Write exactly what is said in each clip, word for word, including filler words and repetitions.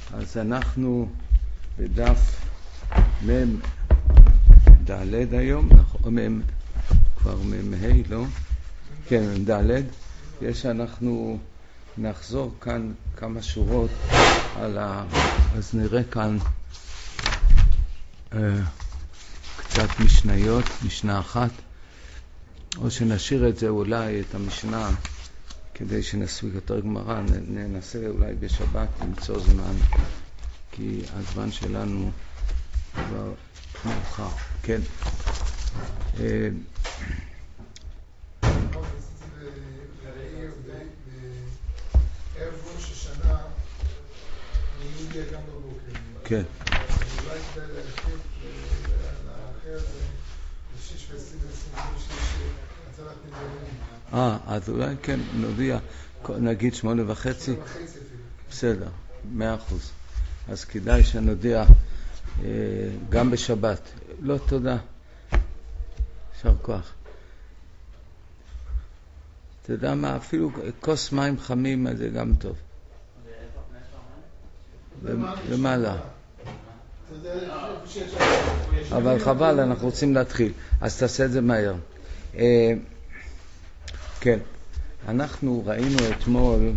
אז אנחנו בדף מם ד' היום, נכון, מם, כבר מם ה', לא? כן, מם ד'. יש אנחנו נחזור כאן כמה שורות על ה... אז נראה כאן אה, קצת משניות, משנה אחת, או שנשאיר את זה אולי, את המשנה, כדי שנספיק יותר גמרא, ננסה אולי בשבת למצוא זמן, כי הזמן שלנו כבר מאוחר. כן. אה, ערב ראש השנה, אני יודע גם בבוקר. כן. אולי כדאי להרחיב לאחר זה שש ועשרים ועשרים ושש הצלת נדרים. אה, אז אולי כן, נודיע, נגיד שמונה וחצי. שמונה וחצי אפילו. בסדר, מאה אחוז. אז כדאי שנודיע אה, גם בשבת. לא, תודה. שר כוח. אתה יודע מה, אפילו כוס מים חמים, זה גם טוב. למעלה. אבל חבל, אנחנו רוצים להתחיל. אז תעשה את זה מהר. כן, אנחנו ראינו אתמול,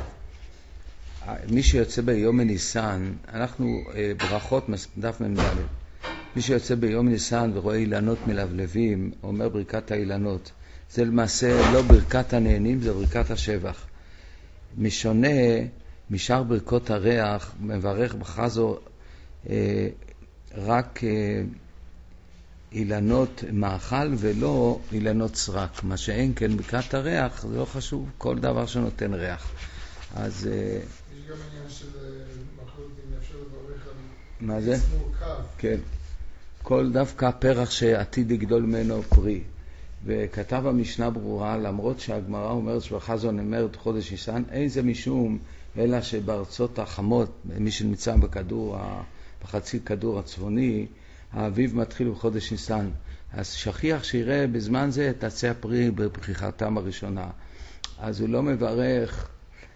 מי שיוצא ביום ניסן, אנחנו ברכות דף מ"ד. מי שיוצא ביום ניסן ורואה אילנות מלבלבים, אומר ברכת האילנות. זה למעשה לא ברכת הנהנים, זה ברכת השבח. משונה משאר ברכות הריח, מברך בחזו אה, רק אה, אילנות מאכל ולא אילנות סרק. מה שאין כן ברכת הריח, זה לא חשוב, כל דבר שנותן ריח. אז... אה, יש גם עניין של מחלות, אם אפשר לברך על... מה זה? מורכב. כן. כל דווקא פרח שעתיד לגדול ממנו פרי. וכתב המשנה ברורה, למרות שהגמרא אומרת שבחזו נאמרת חודש ניסן, אין זה משום אלא שבארצות החמות, מי שנמצא בכדור, בחצי כדור הצפוני, האביב מתחיל בחודש ניסן. אז שכיח שיראה בזמן זה את עצי הפרי בפריחתם הראשונה. אז הוא לא מברך,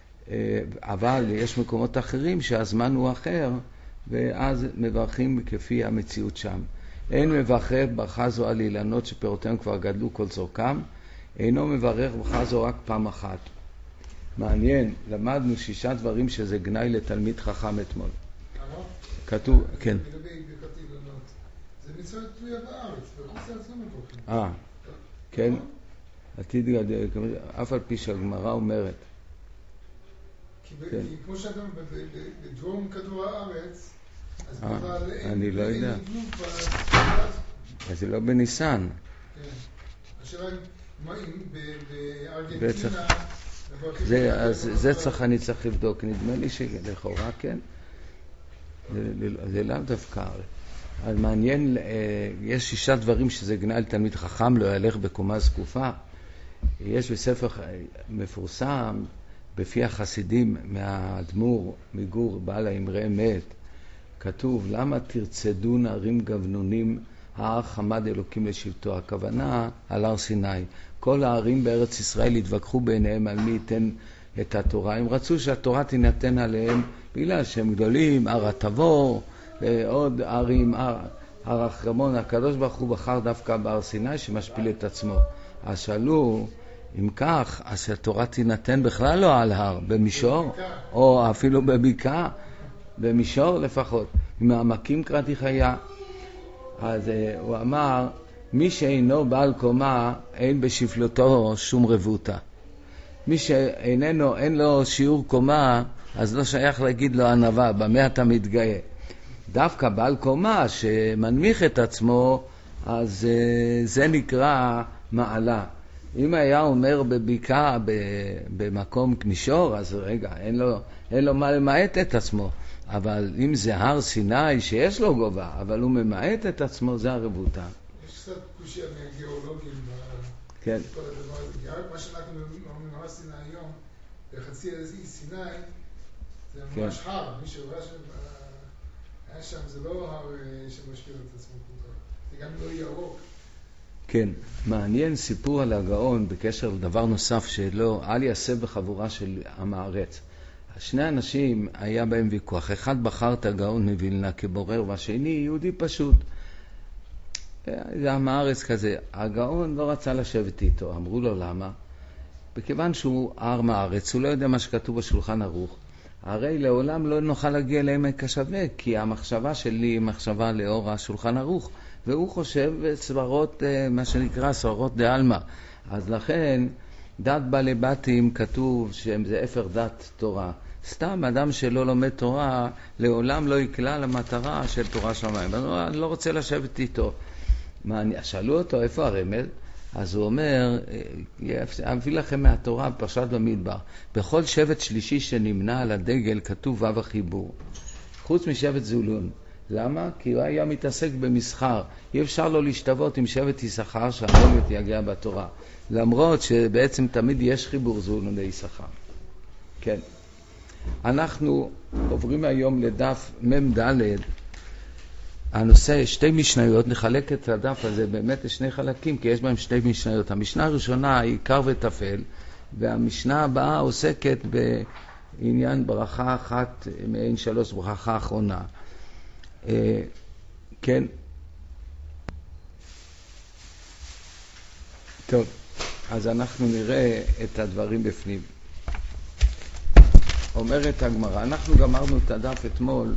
אבל יש מקומות אחרים שהזמן הוא אחר, ואז מברכים כפי המציאות שם. אין מברך ברכה זו על אילנות שפירותיהם כבר גדלו כל צורכם, אינו מברך ברכה זו רק פעם אחת. מעניין, למדנו שישה דברים שזה גנאי לתלמיד חכם אתמול. כתוב, כן. לגבי ברכת אילנות, זה מצווה תלויה בארץ, בחוץ לארץ לא מברכים. אה, כן. עתיד גדל, אף על פי שהגמרא אומרת. כי כמו שאתה אומר, בדרום כדור הארץ, אני לא יודע. אז זה לא בניסן. כן. השאלה מה אם בארגנטינה... זה צריך, אני צריך לבדוק. נדמה לי שלכאורה כן. זה לאו דווקא. אז מעניין, יש שישה דברים שזה גנאי לתלמיד חכם, לא ילך בקומה זקופה. יש בספר מפורסם, בפי החסידים מהאדמו"ר מגור בעל האמרי אמת, כתוב, למה תרצדו נערים גבנונים, ההר חמד אלוקים לשבטו. הכוונה על הר סיני. כל הערים בארץ ישראל התווכחו ביניהם על מי ייתן את התורה. הם רצו שהתורה תינתן עליהם בגלל שהם גדולים, הר התבור, עוד ערים, הר, הר החרמון. הקדוש ברוך הוא בחר דווקא בהר סיני שמשפיל את עצמו. אז שאלו, אם כך, אז התורה תינתן בכלל לא על הר, במישור, או אפילו בבקעה. במישור לפחות, ממעמקים קראתי חיה. אז uh, הוא אמר, מי שאינו בעל קומה, אין בשפלותו שום רבותה. מי שאיננו, אין לו שיעור קומה, אז לא שייך להגיד לו ענווה, במה אתה מתגאה. דווקא בעל קומה שמנמיך את עצמו, אז uh, זה נקרא מעלה. אם היה אומר בבקעה, במקום מישור, אז רגע, אין לו, אין לו מה למעט את עצמו. אבל אם זה הר סיני שיש לו גובה, אבל הוא ממעט את עצמו, זה הרבותה. יש קצת קושיה מהגיאולוגים כן. בכל הדבר הזה. מה שאנחנו אומרים הר סיני היום, בחצי אי סיני, זה ממש הר. מי שראה שהיה שם, זה לא הר שמשפיע את עצמו כל כך. זה גם לא ירוק. כן, מעניין סיפור על הגאון בקשר לדבר נוסף שלא, אל יעשה בחבורה של עם הארץ. שני אנשים היה בהם ויכוח. אחד בחר את הגאון מווילנה כבורר, והשני יהודי פשוט. זה עם הארץ כזה. הגאון לא רצה לשבת איתו. אמרו לו למה? בכיוון שהוא עם הארץ, הוא לא יודע מה שכתוב בשולחן ערוך. הרי לעולם לא נוכל להגיע לעמק השווה, כי המחשבה שלי היא מחשבה לאור השולחן ערוך, והוא חושב סברות, מה שנקרא סברות דעלמא. אז לכן דת בעלי בתים כתוב שזה אפר דת תורה. סתם אדם שלא לומד תורה לעולם לא יקלע למטרה של תורה שמיים. אני לא רוצה לשבת איתו. מה, שאלו אותו איפה הרמז? אז הוא אומר, אביא לכם מהתורה בפרשת במדבר, בכל שבט שלישי שנמנה על הדגל כתוב וו החיבור, חוץ משבט זולון. למה? כי הוא היה מתעסק במסחר, אי אפשר לו להשתוות עם שבט יששכר שהחולת יגיע בתורה, למרות שבעצם תמיד יש חיבור זולון ליששכר. כן, אנחנו עוברים היום לדף ממדלת. הנושא, שתי משניות, נחלק את הדף הזה באמת לשני חלקים, כי יש בהם שתי משניות. המשנה הראשונה היא עיקר וטפל, והמשנה הבאה עוסקת בעניין ברכה אחת, מעין שלוש, ברכה האחרונה. אה, כן. טוב, אז אנחנו נראה את הדברים בפנים. אומרת הגמרא, אנחנו גמרנו את הדף אתמול,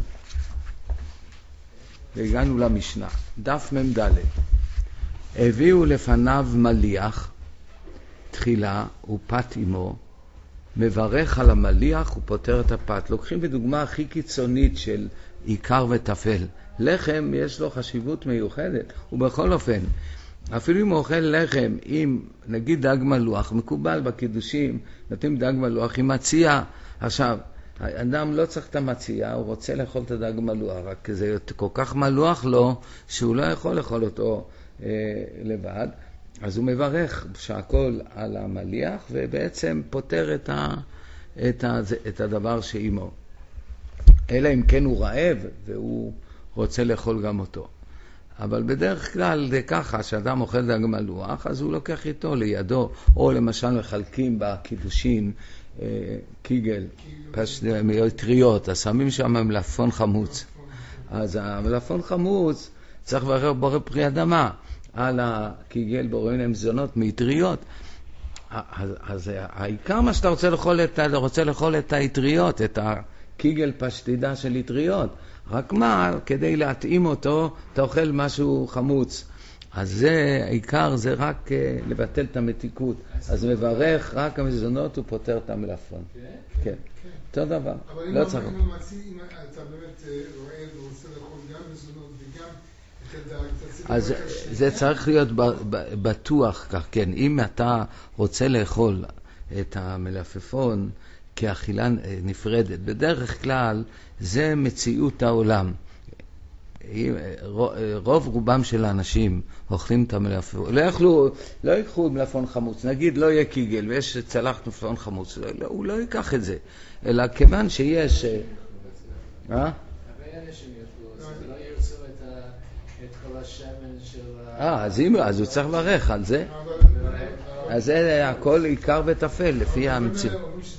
והגענו למשנה, דף ממדלת. הביאו לפניו מליח, תחילה ופת עמו, מברך על המליח ופותר את הפת. לוקחים בדוגמה הכי קיצונית של עיקר וטפל. לחם יש לו חשיבות מיוחדת, ובכל אופן, אפילו אם הוא אוכל לחם עם נגיד דג מלוח, מקובל בקידושים, נותנים דג מלוח עם מציע. עכשיו, האדם לא צריך את המציע, הוא רוצה לאכול את הדג מלוח, רק זה כל כך מלוח לו שהוא לא יכול לאכול אותו אה, לבד. אז הוא מברך שהכל על המליח ובעצם פותר את, ה, את, ה, את הדבר שעימו. אלא אם כן הוא רעב והוא רוצה לאכול גם אותו. אבל בדרך כלל זה ככה, שאדם אוכל דג מלוח, אז הוא לוקח איתו לידו, או למשל מחלקים בקידושין, קיגל, טריות, אז שמים שם מלפון חמוץ. אז המלפון חמוץ צריך לברר בורא פרי אדמה על הקיגל, בוראים להם זונות מטריות. אז, אז העיקר מה שאתה רוצה לאכול, אתה רוצה לאכול את היטריות, את הקיגל פשטידה של יטריות. רק מה, כדי להתאים אותו, אתה אוכל משהו חמוץ. אז זה, העיקר זה רק uh, לבטל את המתיקות. אז מברך רק המזונות ופותר את המלפון. כן, אותו דבר. לא צריך. אבל אם אתה באמת רואה ורוצה לאכול גם מזונות וגם את הדג, אז זה צריך להיות בטוח כך, כן. אם אתה רוצה לאכול את המלפפון כאכילה נפרדת, בדרך כלל זה מציאות העולם. רוב רובם של האנשים אוכלים את המלפפון, לא יאכלו, לא ייקחו מלפפון חמוץ, נגיד לא יהיה קיגל ויש צלח מלפפון חמוץ, לא, הוא לא ייקח את זה, אלא כיוון שיש אה? הרבה אנשים יאכלו, אז לא ירצו את כל השמן של אה, אז, אז הוא צריך לברך על זה. אז זה הכל עיקר וטפל לפי המציאות.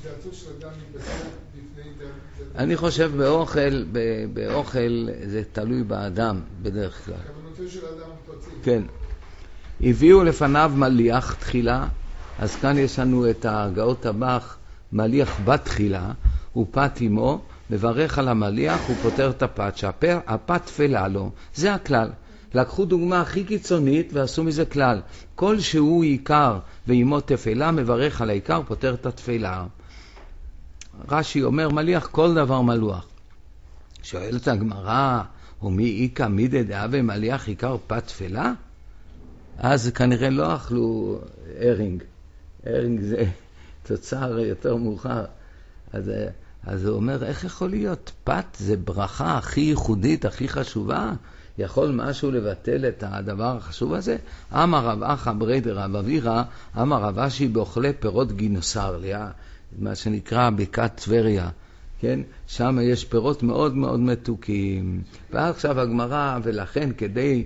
אני חושב באוכל, באוכל זה תלוי באדם בדרך כלל. כוונתו של אדם פרטי. כן. הביאו לפניו מליח תחילה, אז כאן יש לנו את הגאות הבח, מליח בתחילה, ופת עמו, מברך על המליח ופותר את הפת, שהפת תפלה לו. זה הכלל. לקחו דוגמה הכי קיצונית ועשו מזה כלל. כל שהוא עיקר ועמו תפלה, מברך על העיקר ופותר את התפלה. רש"י אומר מליח כל דבר מלוח. שואלת הגמרא, ומי איקה מידי דאבה מליח עיקר פת תפלה? אז כנראה לא אכלו הרינג. הרינג זה תוצר יותר מאוחר. אז, אז הוא אומר, איך יכול להיות? פת זה ברכה הכי ייחודית, הכי חשובה. יכול משהו לבטל את הדבר החשוב הזה? אמר רב אחא ברי דרב אבירא, אמר רב אשי באוכלי פירות גינוסר, מה שנקרא בקעת טבריה, כן? שם יש פירות מאוד מאוד מתוקים. ועכשיו הגמרא, ולכן כדי,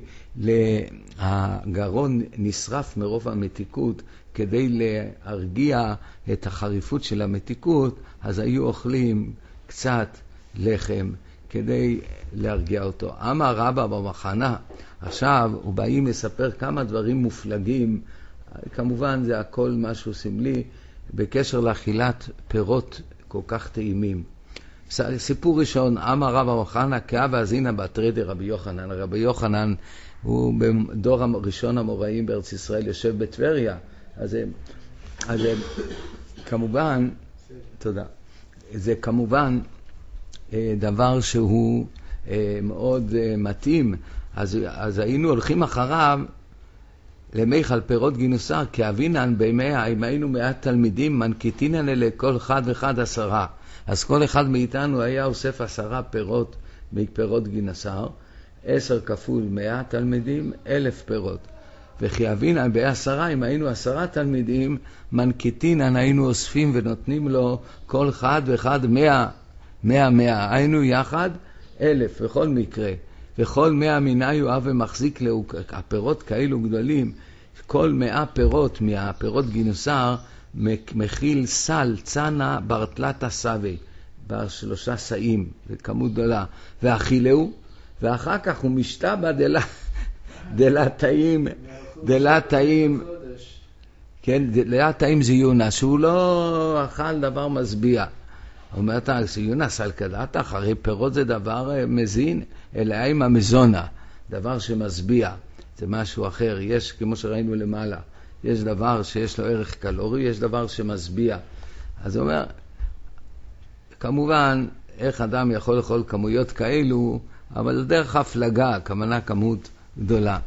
הגרון נשרף מרוב המתיקות, כדי להרגיע את החריפות של המתיקות, אז היו אוכלים קצת לחם כדי להרגיע אותו. אמר רבא במחנה, עכשיו הוא באים לספר כמה דברים מופלגים, כמובן זה הכל משהו סמלי, בקשר לאכילת פירות כל כך טעימים. סיפור ראשון, אמר רבא במחנה, כאב אזינא בתרי דרבי יוחנן. רבי יוחנן הוא בדור הראשון המוראים בארץ ישראל, יושב בטבריה. אז, אז כמובן, תודה, זה כמובן דבר שהוא מאוד מתאים. אז, אז היינו הולכים אחריו למיכל פירות גינוסר, כי אבינן בימיה, אם היינו מעט תלמידים, מנקיטינן לכל אחד ואחד עשרה. אז כל אחד מאיתנו היה אוסף עשרה פירות מפירות גינוסר, עשר כפול מאה תלמידים, אלף פירות. וכי אבינן בעשרה, אם היינו עשרה תלמידים, מנקיטינן היינו אוספים ונותנים לו כל אחד ואחד מאה, מאה מאה. היינו יחד אלף בכל מקרה. וכל מאה מיני הוא אב ומחזיק לו, הפירות כאלו גדולים, כל מאה פירות מהפירות גינוסר מכיל סל צנה ברטלת סבי, בשלושה סעים, זה כמות גדולה. ואכילהו, ואחר כך הוא משתבא דלה, דלה טעים, דלה טעים, כן, דלה טעים זה יונס, שהוא לא אכל דבר משביע. הוא אומר, אתה, יונס על כדעת, אחרי פירות זה דבר מזין, אלא עם המזונה, דבר שמשביע, זה משהו אחר. יש, כמו שראינו למעלה, יש דבר שיש לו ערך קלורי, יש דבר שמשביע. אז הוא אומר, כמובן, איך אדם יכול לאכול כמויות כאלו, אבל דרך הפלגה, כמנה כמות גדולה.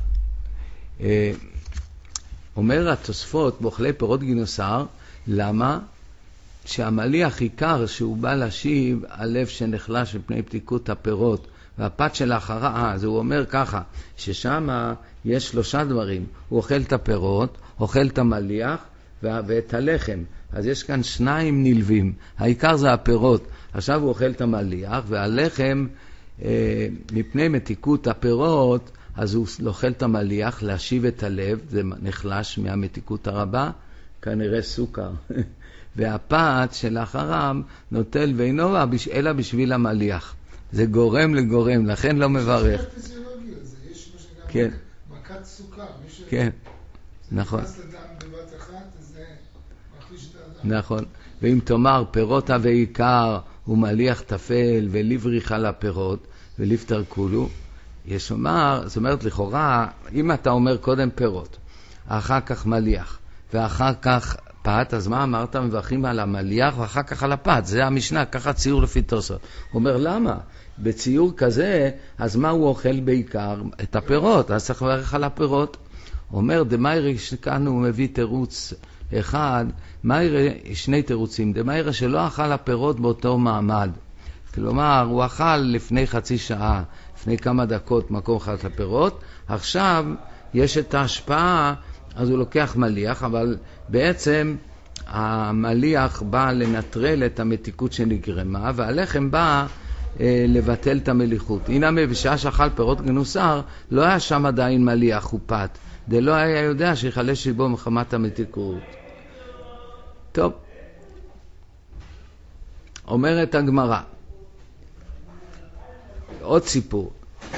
אומר התוספות, באוכלי פירות גינוסר, למה? שהמליח עיקר שהוא בא להשיב הלב שנחלש מפני פתיקות הפירות, והפת של האחרה, אז הוא אומר ככה, ששם יש שלושה דברים, הוא אוכל את הפירות, אוכל את המליח ואת הלחם, אז יש כאן שניים נלווים, העיקר זה הפירות, עכשיו הוא אוכל את המליח, והלחם אה, מפני מתיקות הפירות, אז הוא אוכל את המליח להשיב את הלב, זה נחלש מהמתיקות הרבה, כנראה סוכר. והפת של אחריו נוטל ואינו אלא בשביל המליח. זה גורם לגורם, לכן לא מברך. יש פיזיולוגיה, יש מה שגם כן. מכת סוכר. כן, נכון. נכנס לדם בבת אחת, אז זה מחליש את האדם. נכון. ואם תאמר פירות ועיקר ומליח תפל ולבריך על הפירות ולפטר כולו, יש אומר, זאת אומרת לכאורה, אם אתה אומר קודם פירות, אחר כך מליח, ואחר כך פת, אז מה אמרת? מברכים על המליח ואחר כך על הפת. זה המשנה, ככה ציור לפי תוספות. הוא אומר, למה? בציור כזה, אז מה הוא אוכל בעיקר? את הפירות, אז צריך לברך על הפירות. הוא אומר, דמיירי, כאן הוא מביא תירוץ אחד, מיירי, שני תירוצים, דמיירי שלא אכל הפירות באותו מעמד. כלומר, הוא אכל לפני חצי שעה, לפני כמה דקות מקום אחד הפירות, עכשיו יש את ההשפעה, אז הוא לוקח מליח, אבל בעצם המליח בא לנטרל את המתיקות שנגרמה, והלחם בא אה, לבטל את המליחות. הנה בשעה שאכל פירות גינוסר, לא היה שם עדיין מליח ופת, זה לא היה יודע שיחלש ליבו מחמת המתיקות. טוב, אומרת הגמרא, עוד סיפור.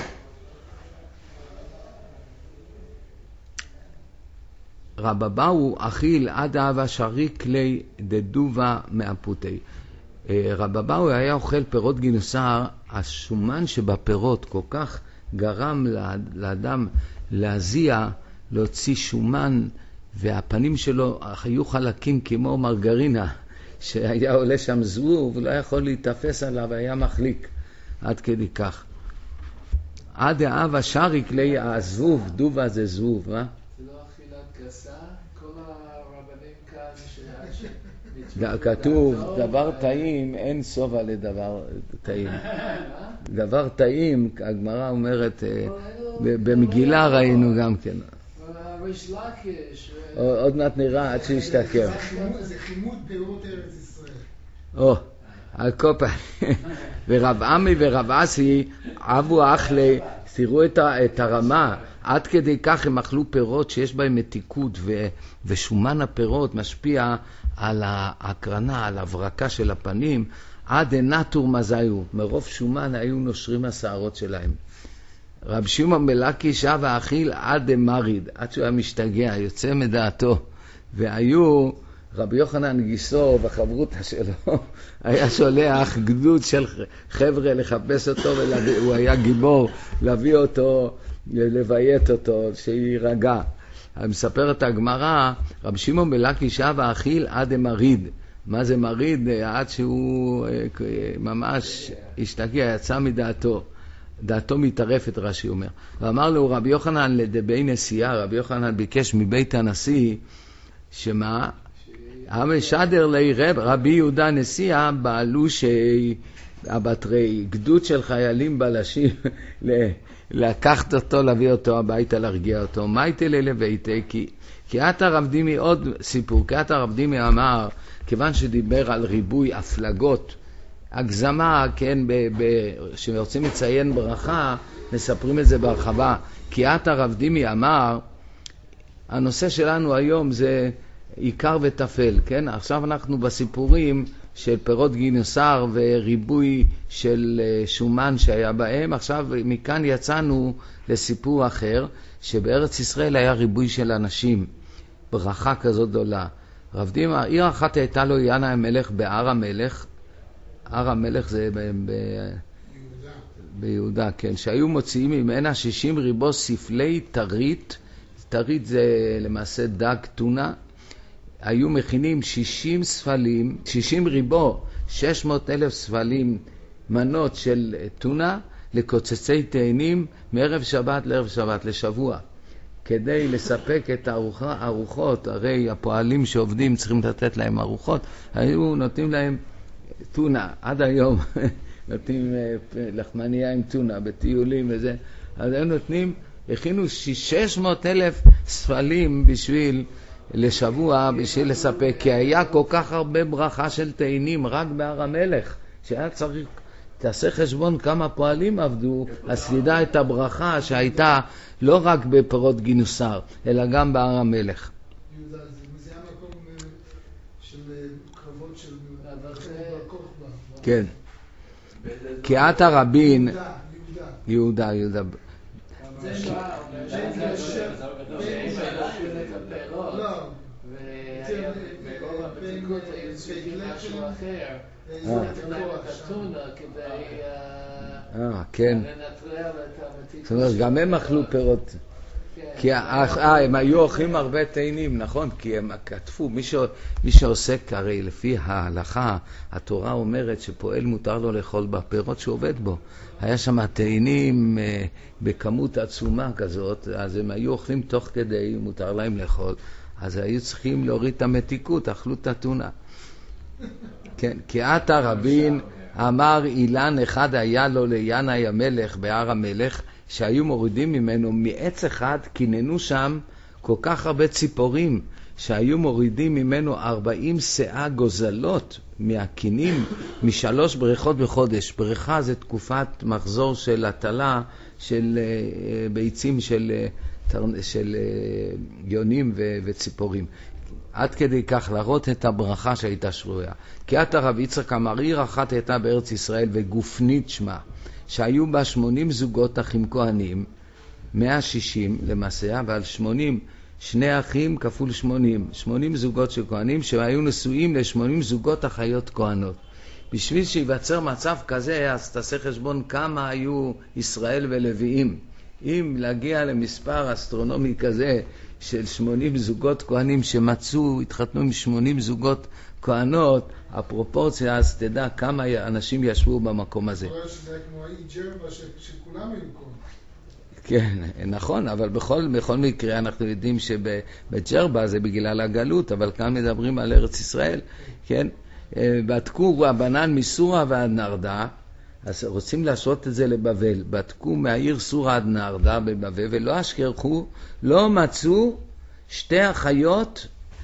רבבאו אכיל עד אהבה שריק לי דדובה מאפותי. רבבאו היה אוכל פירות גינוסר, השומן שבפירות כל כך גרם לאדם להזיע, להוציא שומן, והפנים שלו היו חלקים כמו מרגרינה, שהיה עולה שם זבוב, ולא יכול להתאפס עליו, היה מחליק, עד כדי כך. עד אהבה שריק לי הזבוב, דובה זה זבוב, אה? כתוב דבר טעים, אין סובה לדבר טעים. דבר טעים, הגמרא אומרת, במגילה ראינו גם כן. עוד מעט נראה עד שישתכר. זה חימוד פירות ארץ ישראל. או, על כל פנים. ורב עמי ורב אסי אבו אחלה, תראו את, את הרמה, עד כדי כך הם אכלו פירות שיש בהם מתיקות, ו, ושומן הפירות משפיע על ההקרנה, על הברקה של הפנים, עד נטור מזיו, מרוב שומן היו נושרים השערות שלהם. רב שמעון בלקי שב האכיל עד מריד, עד שהוא היה משתגע, יוצא מדעתו, והיו רבי יוחנן גיסו בחברותא שלו, היה שולח גדוד של חבר'ה לחפש אותו, והוא היה גיבור להביא אותו, לביית אותו, שירגע. מספר את הגמרא, רבי שמעון בלקי שב האכיל עד מריד. מה זה מריד? עד שהוא ממש השתגע, יצא מדעתו. דעתו מתערפת, רש"י אומר. ואמר לו רבי יוחנן לדבי נשיאה, רבי יוחנן ביקש מבית הנשיא, שמה? המשדר לי רב, רבי יהודה נשיאה בעלו שהבטרי גדוד של חיילים בלשים לקחת אותו, להביא אותו הביתה, להרגיע אותו. מה הייתה לי לביתי? כי, כי את הרב דימי, עוד סיפור, כי את הרב דימי אמר, כיוון שדיבר על ריבוי הפלגות, הגזמה, כן, כשרוצים לציין ברכה, מספרים את זה בהרחבה. כי את הרב דימי אמר, הנושא שלנו היום זה עיקר וטפל, כן? עכשיו אנחנו בסיפורים של פירות גינוסר וריבוי של שומן שהיה בהם. עכשיו מכאן יצאנו לסיפור אחר, שבארץ ישראל היה ריבוי של אנשים, ברכה כזאת גדולה. רב דימי, עיר אחת הייתה לו ינאי המלך בהר המלך, הר המלך זה ב... ב... ביהודה. ביהודה, כן, שהיו מוציאים ממנה שישים ריבו ספלי תרית, תרית זה למעשה דג טונה, היו מכינים שישים ספלים, שישים ריבו, שש מאות אלף ספלים מנות של טונה, לקוצצי תאנים מערב שבת לערב שבת, לשבוע. כדי לספק את הארוחות, הרי הפועלים שעובדים צריכים לתת להם ארוחות, היו נותנים להם טונה, עד היום נותנים לחמניה עם טונה בטיולים וזה, אז הם נותנים, הכינו שש מאות אלף ספלים בשביל לשבוע, בשביל לספק, כי היה כל כך הרבה ברכה של תאנים רק בהר המלך, שהיה צריך, תעשה חשבון כמה פועלים עבדו, אז תדע את הברכה שהייתה לא רק בפירות גינוסר, אלא גם בהר המלך. זה היה מקום של קרבות של כן. כי את הרבין, יהודה, יהודה. זה לא, זה בשביל את הפירות, וברוב המתיקות היו צריכים משהו אחר, נתן להם את הטונה כדי לנטרל את המתיקות. זאת אומרת, גם הם אכלו פירות. כי הם היו אוכלים הרבה תאנים, נכון? כי הם כתפו, מי שעוסק הרי לפי ההלכה, התורה אומרת שפועל מותר לו לאכול בפירות שעובד בו. היה שם תאנים בכמות עצומה כזאת, אז הם היו אוכלים תוך כדי, מותר להם לאכול. אז היו צריכים להוריד את המתיקות, אכלו את הטונה. כן, כי את הרבין אמר אילן אחד היה לו לינאי המלך בהר המלך, שהיו מורידים ממנו מעץ אחד, כיננו שם כל כך הרבה ציפורים, שהיו מורידים ממנו ארבעים שאה גוזלות מהקינים, משלוש בריכות בחודש. בריכה זה תקופת מחזור של הטלה, של ביצים של, של יונים וציפורים. עד כדי כך להראות את הברכה שהייתה שרויה. כי את הרב יצחק אמר, עיר אחת הייתה בארץ ישראל וגופנית שמה, שהיו בה שמונים זוגות אחים כהנים, מאה ושישים למעשה, אבל שמונים, שני אחים כפול שמונים, שמונים זוגות של כהנים שהיו נשואים לשמונים זוגות אחיות כהנות. בשביל שיווצר מצב כזה, אז תעשה חשבון כמה היו ישראל ולוויים. אם להגיע למספר אסטרונומי כזה של שמונים זוגות כהנים שמצאו, התחתנו עם שמונים זוגות כהנות, הפרופורציה, אז תדע כמה אנשים ישבו במקום הזה. אני רואה שזה כמו האי ג'רבה שכולם היו כהן. כן, נכון, אבל בכל, בכל מקרה אנחנו יודעים שבג'רבה זה בגלל הגלות, אבל כאן מדברים על ארץ ישראל, כן? בדקו רבנן מסורה ועד נרדה, אז רוצים לעשות את זה לבבל, בדקו מהעיר סורה עד נרדה בבבל, ולא אשכחו, לא מצאו שתי אחיות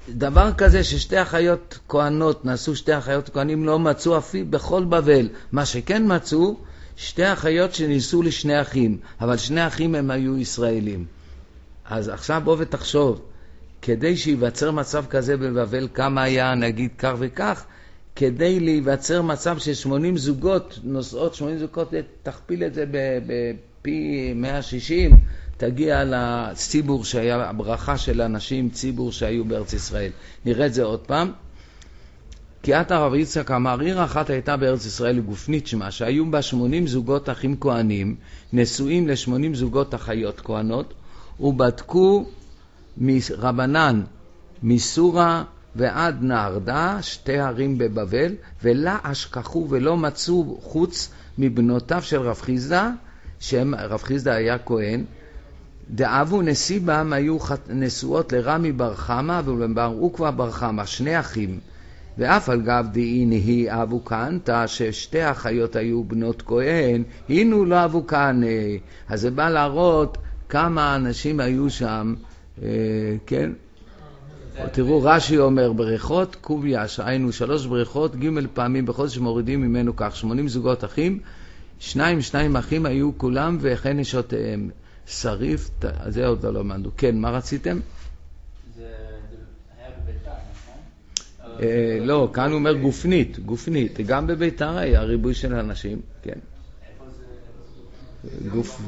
דבר כזה ששתי אחיות כהנות, נעשו שתי אחיות כהנים, לא מצאו אפילו בכל בבל. מה שכן מצאו, שתי אחיות שניסו לשני אחים, אבל שני אחים הם היו ישראלים. אז עכשיו בוא ותחשוב, כדי שיווצר מצב כזה בבבל, כמה היה נגיד כך וכך, כדי להיווצר מצב של שמונים זוגות, נוסעות שמונים זוגות, תכפיל את זה בפי מאה ושישים, תגיע לציבור שהיה, הברכה של אנשים, ציבור שהיו בארץ ישראל. נראה את זה עוד פעם. כי את הרב יצחק אמר, עיר אחת הייתה בארץ ישראל גופנית שמה, שהיו בה שמונים זוגות אחים כהנים, נשואים לשמונים זוגות אחיות כהנות, ובדקו מרבנן, מסורה ועד נהרדה, שתי ערים בבבל, ולה אשכחו ולא מצאו חוץ מבנותיו של רב חיסדא, שרב חיסדא היה כהן, דאבו נסיבם היו נשואות לרמי בר חמא ולבר עוקבא בר חמא, שני אחים. ואף על גב דאין היא אבו כהנתא, ששתי אחיות היו בנות כהן, הינו לא אבו כהנא. אז זה בא להראות כמה אנשים היו שם, אה, כן? תראו, רש"י אומר, בריכות קוביה, שהיינו שלוש בריכות, ג' פעמים בחודש מורידים ממנו כך, שמונים זוגות אחים, שניים שניים אחים היו כולם, וכן נשותיהם. שריף, זה עוד לא למדנו. כן, מה רציתם? זה היה בביתר, נכון? לא, כאן הוא אומר גופנית, גופנית. גם בביתר היה ריבוי של אנשים, כן. איפה זה? גוף...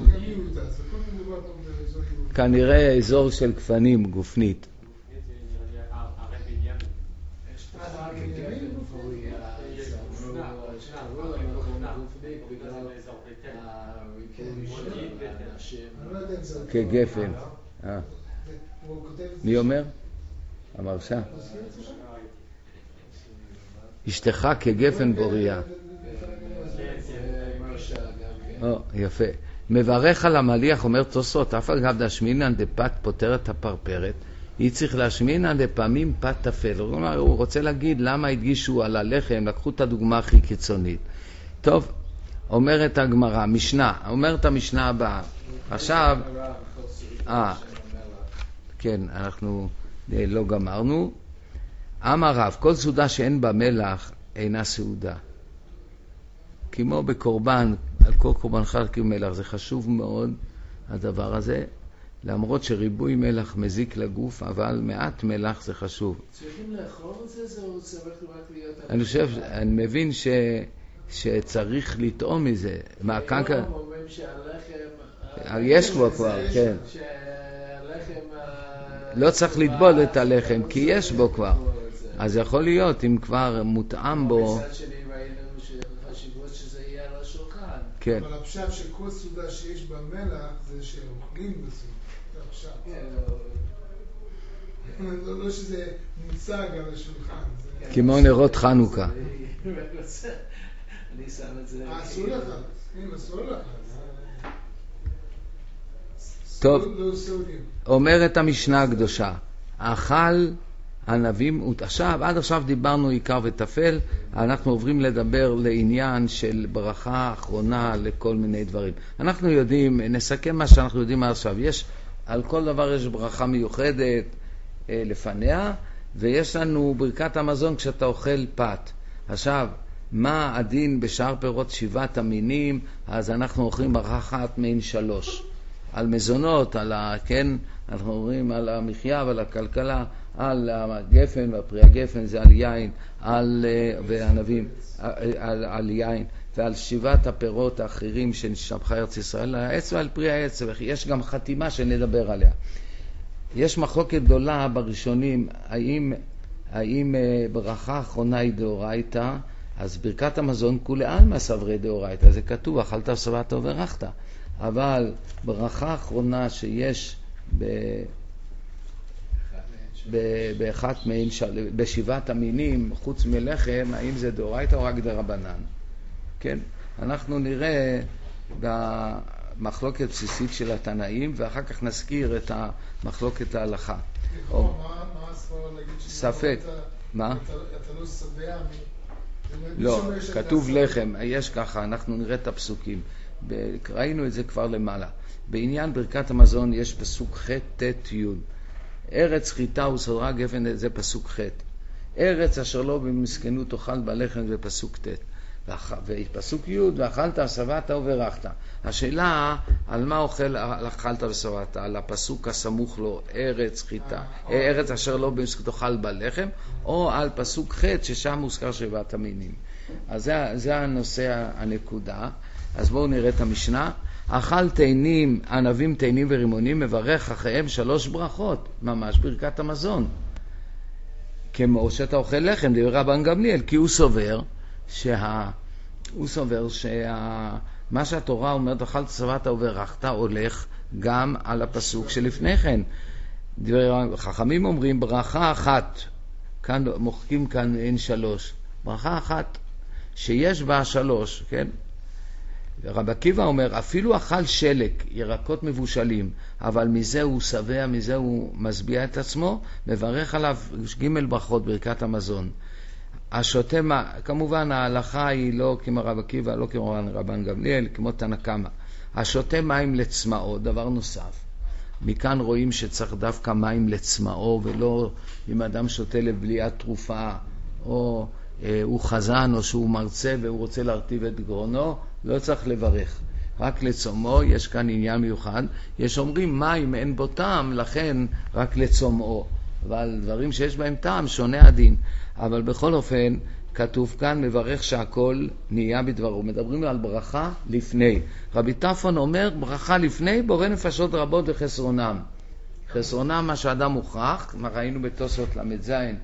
כנראה אזור של כפנים, גופנית. כגפן. מי אומר? המרשה. אשתך כגפן בוריה. יפה. מברך על המליח, אומר תוספות, אף אגב דשמינן דפת פותרת הפרפרת, היא צריך להשמינן דפעמים פת תפל. הוא רוצה להגיד למה הדגישו על הלחם, לקחו את הדוגמה הכי קיצונית. טוב, אומרת הגמרא, משנה, אומרת המשנה הבאה. עכשיו, אה, כן, אנחנו לא גמרנו. אמר רב, כל סעודה שאין בה מלח אינה סעודה. כמו בקורבן, על כל קורבן חלקים מלח, זה חשוב מאוד הדבר הזה, למרות שריבוי מלח מזיק לגוף, אבל מעט מלח זה חשוב. צריכים לאכול את זה, זה צריך רק להיות... אני חושב, אני מבין ש... שצריך לטעום מזה. מה, כאן כאן? אומרים שהלחם... יש כבר כבר, כן. שהלחם... לא צריך לטבול את הלחם, כי יש בו כבר. אז יכול להיות, אם כבר מותאם בו... בצד שלי ראינו שחשיבות שזה יהיה על השולחן. כן. אבל הפשט שכל סעודה שיש בה מלח זה שאוכלים בסעודה. זה הפשט. לא שזה מוצג על השולחן. כמו נרות חנוכה. אני שם את זה... אסור לך. אסור לך. טוב, אומרת המשנה הקדושה, אכל ענבים, עכשיו, עד עכשיו דיברנו עיקר וטפל, אנחנו עוברים לדבר לעניין של ברכה אחרונה לכל מיני דברים. אנחנו יודעים, נסכם מה שאנחנו יודעים עכשיו, יש, על כל דבר יש ברכה מיוחדת אה, לפניה, ויש לנו ברכת המזון כשאתה אוכל פת. עכשיו, מה הדין בשאר פירות שבעת המינים? אז אנחנו אוכלים ברכה אחת מעין שלוש. על מזונות, על ה... כן, אנחנו אומרים על המחיה ועל הכלכלה, על הגפן והפרי הגפן, זה על יין, על וענבים, על, על יין, ועל שבעת הפירות האחרים שנשבחה ארץ ישראל, על העץ ועל פרי העץ. יש גם חתימה שנדבר עליה. יש מחלוקת גדולה בראשונים, האם, האם ברכה האחרונה היא דאורייתא, אז ברכת המזון כולי עלמא סברי דאורייתא, זה כתוב, אכלת ושבעת וברכת. אבל ברכה האחרונה שיש ב... באחת מעין של... בשבעת המינים חוץ מלחם, האם זה דאורייתא או רק דרבנן? כן, אנחנו נראה במחלוקת בסיסית של התנאים, ואחר כך נזכיר את המחלוקת ההלכה. מה הסברה להגיד ספק. מה? אתה לא שבע מ... לא, כתוב לחם, יש ככה, אנחנו נראה את הפסוקים. ראינו את זה כבר למעלה. בעניין ברכת המזון יש פסוק ח' ט' י'. ארץ חיטה ושעורה גפן, זה פסוק ח'. ארץ אשר לא במסכנות תאכל בלחם, זה פסוק ט'. ופסוק י', ואכלת ושבעת וברכת. השאלה, על מה אוכל אכלת ושבעת? על הפסוק הסמוך לו, ארץ חיטה, ארץ אשר לא במסכנות תאכל בלחם, או על פסוק ח' ששם מוזכר שבעת המינים. אז זה, זה הנושא, הנקודה. אז בואו נראה את המשנה. אכל תאנים, ענבים, תאנים ורימונים, מברך אחריהם שלוש ברכות, ממש ברכת המזון. כמו שאתה אוכל לחם, דבר רבן גמליאל, כי הוא סובר שה... הוא סובר שה... מה שהתורה אומרת, אכלת שבעת וברכת, הולך גם על הפסוק שלפני כן. דבר... חכמים אומרים ברכה אחת, כאן מוחקים כאן אין שלוש, ברכה אחת שיש בה שלוש, כן? רב עקיבא אומר, אפילו אכל שלק, ירקות מבושלים, אבל מזה הוא שבע, מזה הוא משביע את עצמו, מברך עליו ג' ברכות ברכת המזון. השותה, כמובן ההלכה היא לא כמו רב עקיבא, לא כמו רבן גמליאל, כמו תנא קמא. השותה מים לצמאו, דבר נוסף. מכאן רואים שצריך דווקא מים לצמאו, ולא אם אדם שותה לבליעת תרופה, או אה, הוא חזן, או שהוא מרצה והוא רוצה להרטיב את גרונו, לא צריך לברך. רק לצומו, יש כאן עניין מיוחד. יש אומרים מים אין בו טעם, לכן רק לצומאו. אבל דברים שיש בהם טעם, שונה הדין. אבל בכל אופן, כתוב כאן, מברך שהכל נהיה בדברו. מדברים על ברכה לפני. רבי טרפון אומר, ברכה לפני, בורא נפשות רבות וחסרונם. חסרונם, מה שאדם מוכרח, מה ראינו בתוספות למד זין,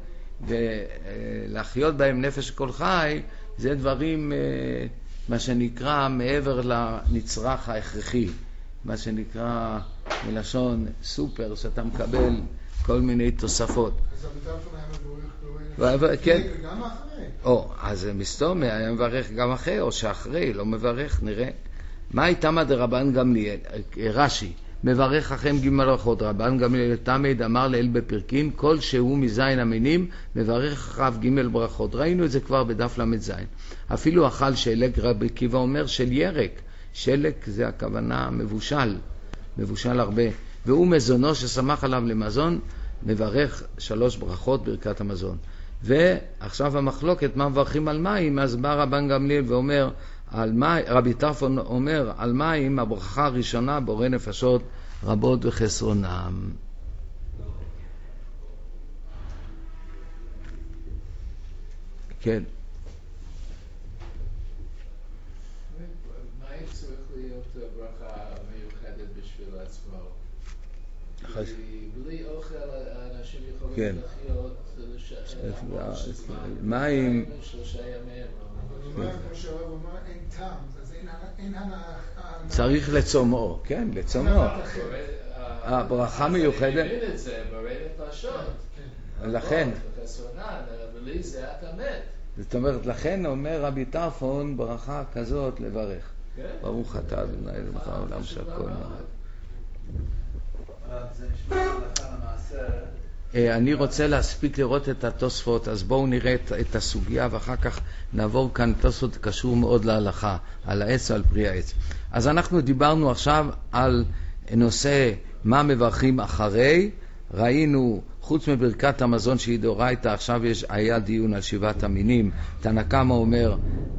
ולהחיות בהם נפש כל חי, זה דברים, מה שנקרא, מעבר לנצרך ההכרחי. מה שנקרא, מלשון סופר, שאתה מקבל כל מיני תוספות. אז רבי טרפון היה מברך כן. גם אחרי. או, אז מסתום היה מברך גם אחרי, או שאחרי, לא מברך, נראה. מה הייתה מדרבן גמליאל? רש"י, מברך אחריהם ג' ברכות. רבן גמליאל תמיד אמר לאל בפרקין, כל שהוא מזין המינים, מברך אחריו ג' ברכות. ראינו את זה כבר בדף למד זין. אפילו אכל שלק, רבי עקיבא אומר, של ירק. שלק זה הכוונה מבושל, מבושל הרבה. והוא מזונו ששמח עליו למזון, מברך שלוש ברכות ברכת המזון. ועכשיו המחלוקת, מה מברכים על מים? אז בא רבן גמליאל ואומר, על מים, רבי טרפון אומר, על מים הברכה הראשונה בורא נפשות רבות וחסרונם. כן. מים צריך להיות ברכה מיוחדת בשביל עצמו. בלי אוכל אנשים יכולים לחיות מים שלושה ימים. אבל מים, כמו שהרב אומר, אין טעם, אז אין הנאה. צריך לצומו, כן, לצומו. הברכה מיוחדת. אני מבין את זה, בורא נפשות. לכן. בלי זה אתה מת. זאת אומרת, לכן אומר רבי טרפון ברכה כזאת לברך. ברוך אתה אדוני אלוהינו העולם שהכל נהיה. אני רוצה להספיק לראות את התוספות, אז בואו נראה את, את הסוגיה ואחר כך נעבור כאן. תוספות קשור מאוד להלכה, על העץ ועל פרי העץ. אז אנחנו דיברנו עכשיו על נושא מה מברכים אחרי. ראינו חוץ מברכת המזון שהיא דאורייתא, עכשיו יש, היה דיון על שבעת המינים. תנא קמא אומר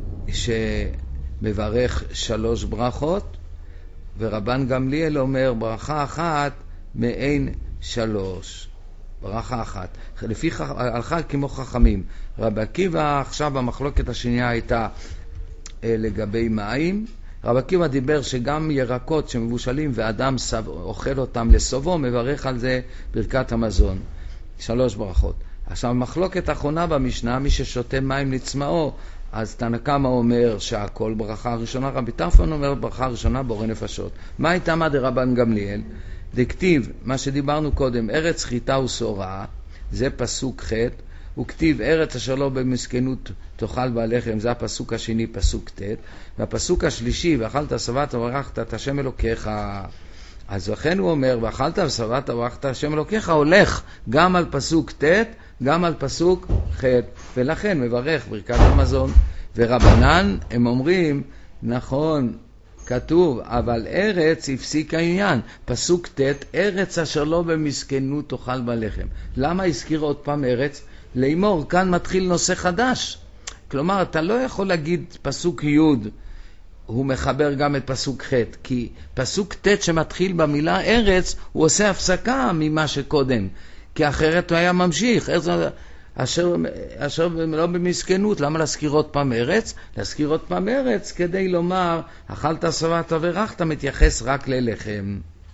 שמברך שלוש ברכות, ורבן גמליאל אומר ברכה אחת מעין שלוש. ברכה אחת. לפי הלכה כמו חכמים. רבי עקיבא, עכשיו המחלוקת השנייה הייתה אה, לגבי מים. רבי עקיבא דיבר שגם ירקות שמבושלים ואדם סב, אוכל אותם לסובו, מברך על זה ברכת המזון. שלוש ברכות. עכשיו המחלוקת האחרונה במשנה, מי ששותה מים לצמאו, אז תנא קמא אומר שהכל ברכה הראשונה, רבי טרפון אומר ברכה הראשונה בורא נפשות. מה הייתה מה דרבן גמליאל? דכתיב, מה שדיברנו קודם, ארץ חיטה ושעורה, זה פסוק ח', וכתיב ארץ אשר לא במסכנות תאכל בלחם, זה הפסוק השני, פסוק ט', והפסוק השלישי, ואכלת שבעת וברכת את השם אלוקיך. אז לכן הוא אומר, ואכלת שבעת וברכת את השם אלוקיך, הולך גם על פסוק ט', גם על פסוק ח', ולכן מברך ברכת המזון. ורבנן הם אומרים, נכון, כתוב, אבל ארץ הפסיק העניין. פסוק ת', ארץ אשר לא במסכנות תאכל בלחם. למה הזכיר עוד פעם ארץ? לאמור, כאן מתחיל נושא חדש. כלומר, אתה לא יכול להגיד פסוק י' הוא מחבר גם את פסוק ח', כי פסוק ת' שמתחיל במילה ארץ, הוא עושה הפסקה ממה שקודם, כי אחרת הוא היה ממשיך. אשר, אשר לא במסכנות, למה להזכיר עוד פעם ארץ? להזכיר עוד פעם ארץ כדי לומר, אכלת שבעת וברכת, מתייחס רק ללחם.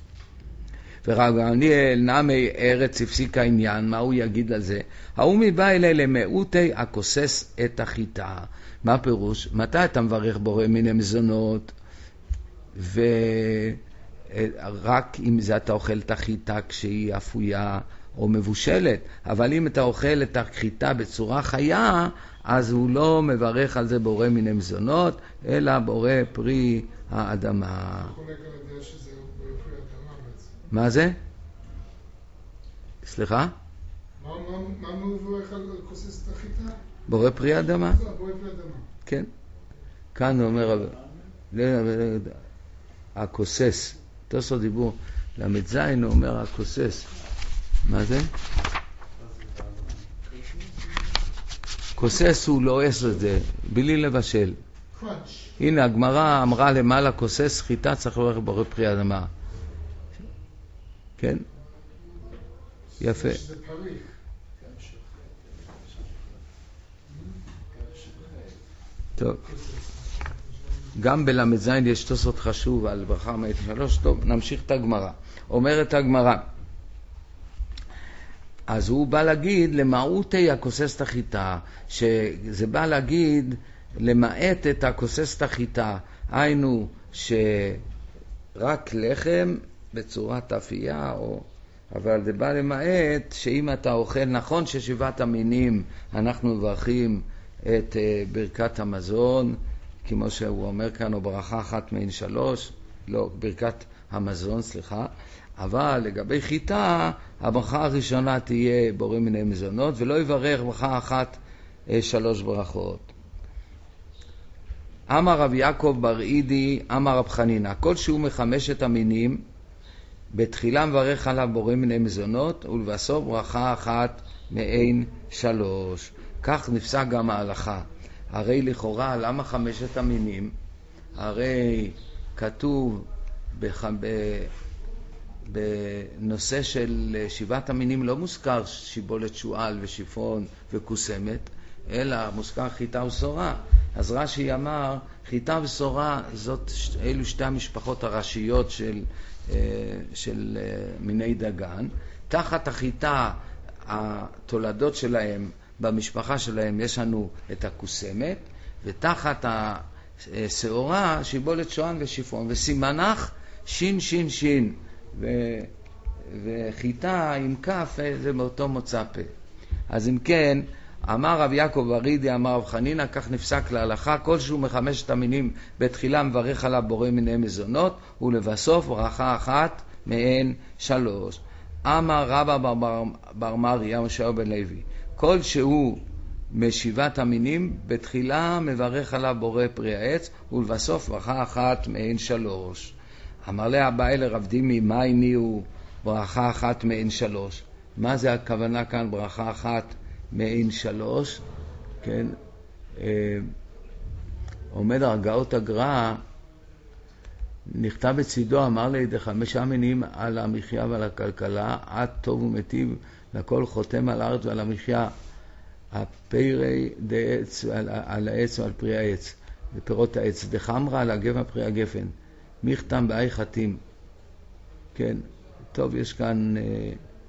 ורבניאל נמי ארץ הפסיק העניין, מה הוא יגיד על זה? ההוא מבא אלי למעוטי הכוסס את החיטה. מה פירוש? מתי אתה מברך בורא מיני מזונות? ורק אם זה אתה אוכל את החיטה כשהיא אפויה או מבושלת, אבל אם אתה אוכל את החיטה בצורה חיה, אז הוא לא מברך על זה בורא מיני מזונות, אלא בורא פרי האדמה. מה זה? סליחה? מה מברך על כוסס את החיטה? בורא פרי אדמה? בורא פרי אדמה. כן. כאן הוא אומר, הכוסס, תוספות דיבור, למד זין הוא אומר הכוסס. מה זה? כוסס הוא לא עש את זה, בלי לבשל. הנה, הגמרא אמרה למעלה, כוסס חיטה צריך לברך בורא פרי אדמה. כן? יפה. טוב. גם בלמד זין יש תוספות חשוב על ברכה מאת שלוש. טוב, נמשיך את הגמרא. אומרת הגמרא, אז הוא בא להגיד למעוטי הכוסס את החיטה, שזה בא להגיד למעט את הכוסס את החיטה, היינו שרק לחם בצורת אפייה, או... אבל זה בא למעט שאם אתה אוכל, נכון ששבעת המינים אנחנו מברכים את ברכת המזון, כמו שהוא אומר כאן, או ברכה אחת מעין שלוש, לא, ברכת המזון, סליחה, אבל לגבי חיטה, הברכה הראשונה תהיה בורא מיני מזונות, ולא יברך ברכה אחת שלוש ברכות. אמר רב יעקב בר אידי, אמר רב חנינה, כל שהוא מחמשת המינים, בתחילה מברך עליו בורא מיני מזונות, ולבסוף ברכה אחת מעין שלוש. כך נפסק גם ההלכה. הרי לכאורה, למה חמשת המינים? הרי כתוב בח... ב... בנושא של שבעת המינים לא מוזכר שיבולת שועל ושיפון וקוסמת, אלא מוזכר חיטה וסורה. אז רש"י אמר, חיטה וסורה, זאת, אלו שתי המשפחות הראשיות של, של מיני דגן. תחת החיטה, התולדות שלהם, במשפחה שלהם יש לנו את הקוסמת, ותחת השעורה שיבולת שועל ושיפון, וסימנך שין שין שין, ו... וחיטה עם כף זה מאותו מוצא פה. אז אם כן, אמר רב יעקב בר אידי, אמר רב חנינה, כך נפסק להלכה, כל שהוא מחמשת המינים בתחילה מברך עליו בורא מיני מזונות, ולבסוף ברכה אחת מעין שלוש. אמר רבא בר, בר, בר מריה משה בן לוי, כל שהוא משבעת המינים בתחילה מברך עליו בורא פרי העץ, ולבסוף ברכה אחת מעין שלוש. אמר לה הבא לרב דימי, מה הניעו ברכה אחת מעין שלוש? מה זה הכוונה כאן ברכה אחת מעין שלוש? כן, אה, עומד הרגעות הגר"א, נכתב בצידו, אמר לידי חמישה מינים על המחיה ועל הכלכלה, עד טוב ומטיב לכל חותם על הארץ ועל המחיה, הפרי דעץ על, על העץ ועל פרי העץ ופירות העץ, דחמרה על הגפן פרי הגפן, מכתם באי חתים. כן, טוב, יש כאן אה,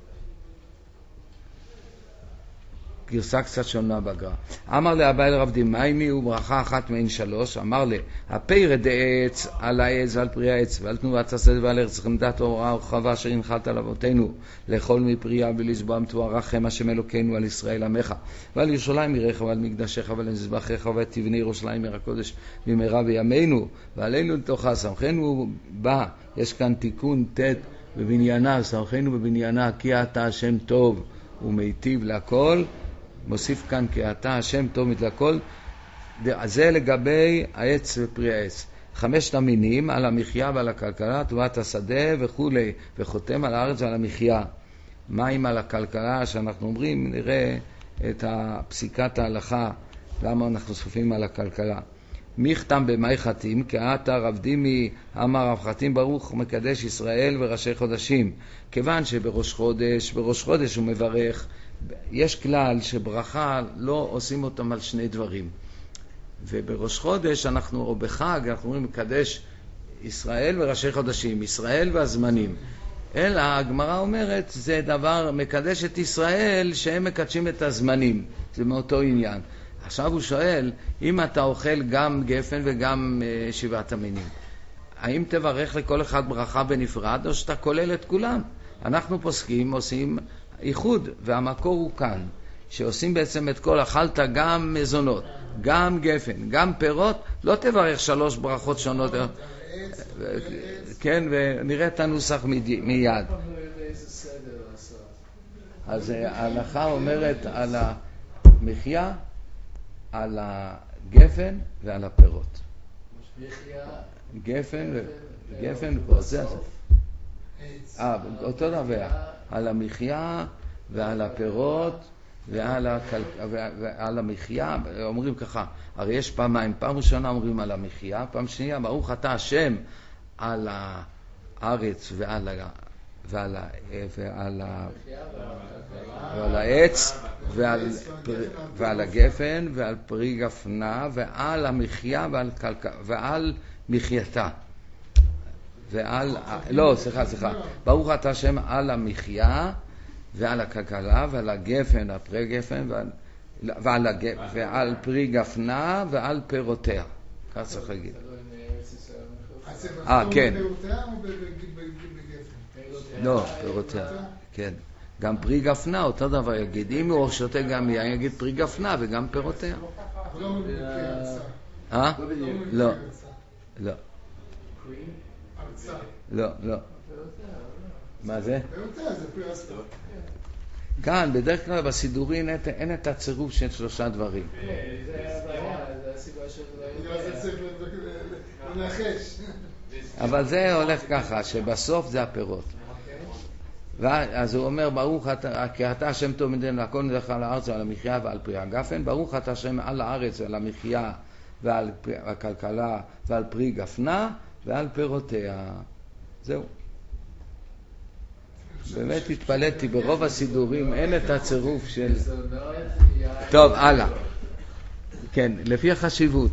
גרסה קצת שונה בגר"א. אמר לאביי לרב דימי, הוא ברכה אחת מעין שלוש, אמר לה, הפרי דעץ על העץ ועל פרי העץ ועל תנובת השדה ועל ארץ חמדת אורה ורחבה אשר הנחלת על אבותינו לאכול מפריה ולשבוע מתוארכם השם אלוקינו על ישראל עמך ועל ירושלים יראך ועל מקדשך ועל מזבחיך ועל תבנה ירושלים עיר הקודש במהרה בימינו ועלינו לתוכה שמחנו בה. יש כאן תיקון ט' בבניינה, שמחנו בבניינה כי אתה השם טוב ומיטיב לכל. מוסיף כאן כי אתה השם טוב לכל. זה לגבי העץ ופרי העץ. חמשת המינים, על המחיה ועל הכלכלה, תבואת השדה וכולי, וחותם על הארץ ועל המחיה. מים על הכלכלה, שאנחנו אומרים, נראה את הפסיקת ההלכה, למה אנחנו סופים על הכלכלה. מי חתם במאי חתים? כעתה רב דימי אמר רב חתים ברוך מקדש ישראל וראשי חודשים. כיוון שבראש חודש, בראש חודש הוא מברך, יש כלל שברכה לא עושים אותם על שני דברים. ובראש חודש אנחנו, או בחג, אנחנו אומרים מקדש ישראל וראשי חודשים, ישראל והזמנים. אלא הגמרא אומרת, זה דבר מקדש את ישראל שהם מקדשים את הזמנים. זה מאותו עניין. עכשיו הוא שואל, אם אתה אוכל גם גפן וגם uh, שבעת המינים, האם תברך לכל אחד ברכה בנפרד או שאתה כולל את כולם? אנחנו פוסקים, עושים איחוד, והמקור הוא כאן, שעושים בעצם את כל, אכלת גם מזונות, גם גפן, גם פירות, לא תברך שלוש ברכות שונות. כן, ונראה את הנוסח מיד. אז ההלכה אומרת על המחיה, על הגפן ועל הפירות. גפן וגפן ופירות. זה זה. אה, אותו דבר. על המחיה ועל הפירות ועל, הכל... ועל המחיה, אומרים ככה, הרי יש פעמיים, פעם ראשונה אומרים על המחיה, פעם שנייה, ברוך אתה השם על הארץ ועל, ה... ועל, ה... ועל, ה... ועל העץ ועל... ועל הגפן ועל פרי גפנה ועל המחיה ועל, קלק... ועל מחייתה. ועל... לא, סליחה, סליחה. ברוך אתה השם על המחיה ועל הכלכלה ועל הגפן, הפרי גפן ועל, ועל, הג... ועל פרי גפנה ועל פירותיה. כך צריך להגיד. אה, כן. פירותיה או בגפן? לא, פירותיה. כן. גם פרי גפנה, אותו דבר יגיד. אם הוא שותה גם יין, יגיד פרי גפנה וגם פירותיה. לא מבין כהרצה. אה? לא. לא. הרצה. לא, לא. מה זה? פירותיה זה פרי הסתר. כאן, בדרך כלל בסידורים אין את הצירוף של שלושה דברים. זה הבעיה, זה הסיבה של... זה צריך לנחש. אבל זה הולך ככה, שבסוף זה הפירות. אז הוא אומר, ברוך אתה, כי אתה השם טוב מדין והכל נדרך על הארץ ועל המחיה ועל פרי הגפן, ברוך אתה השם על הארץ ועל המחיה ועל הכלכלה ועל פרי גפנה ועל פירותיה. זהו. באמת התפלאתי, ברוב הסידורים אין את הצירוף של... טוב, הלאה. כן, לפי החשיבות.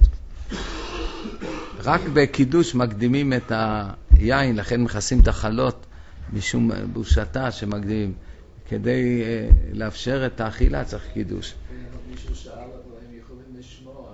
רק בקידוש מקדימים את היין, לכן מכסים את החלות משום בושתה שמקדימים. כדי uh, לאפשר את האכילה צריך קידוש. מישהו שאל, אבל הם יכולים לשמוע.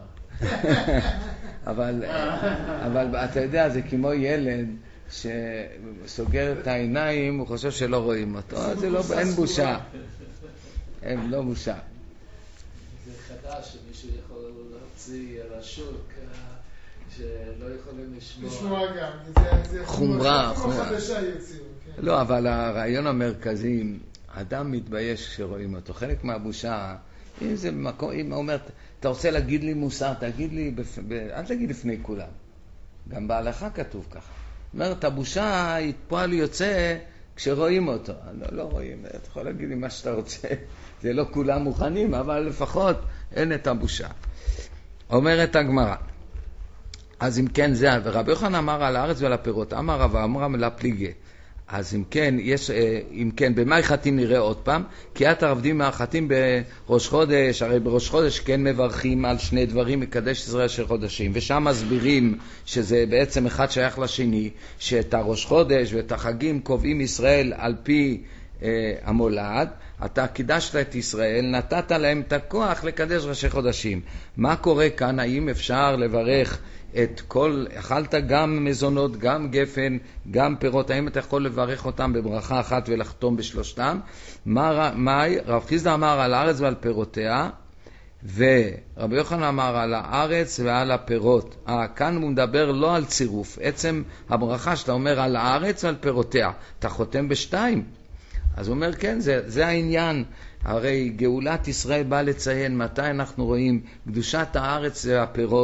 אבל, אבל אתה יודע, זה כמו ילד שסוגר את העיניים, הוא חושב שלא רואים אותו, זה לא, אין בושה. אין, לא בושה. זה חדש שמישהו יכול להוציא על השוק, שלא יכולים לשמוע. לשמוע גם. זה חומרה, חומרה חדשה יוציאו. לא, אבל הרעיון המרכזי, אדם מתבייש כשרואים אותו. חלק מהבושה, אם זה מקום, אם הוא אומר, אתה רוצה להגיד לי מוסר, תגיד לי, בפ... אל תגיד לפני כולם. גם בהלכה כתוב ככה. אומרת, הבושה היא פועל יוצא כשרואים אותו. לא, לא רואים, אתה יכול להגיד לי מה שאתה רוצה. זה לא כולם מוכנים, אבל לפחות אין את הבושה. אומרת הגמרא. אז אם כן זה, ורבי יוחנן אמר על הארץ ועל הפירות, אמר רב אמר לפליגי. אז אם כן, יש, אם כן, במאי חתים נראה עוד פעם, כי את הרבדים מהחתים בראש חודש, הרי בראש חודש כן מברכים על שני דברים, מקדש ישראל של חודשים, ושם מסבירים שזה בעצם אחד שייך לשני, שאת הראש חודש ואת החגים קובעים ישראל על פי אה, המולד, אתה קידשת את ישראל, נתת להם את הכוח לקדש ראשי חודשים. מה קורה כאן? האם אפשר לברך את כל, אכלת גם מזונות, גם גפן, גם פירות, האם אתה יכול לברך אותם בברכה אחת ולחתום בשלושתם? מה, מה, רב חיסדא אמר על הארץ ועל פירותיה, ורבי יוחנן אמר על הארץ ועל הפירות. אה, כאן הוא מדבר לא על צירוף, עצם הברכה שאתה אומר על הארץ ועל פירותיה, אתה חותם בשתיים. אז הוא אומר, כן, זה, זה העניין. הרי גאולת ישראל באה לציין מתי אנחנו רואים קדושת הארץ והפירות.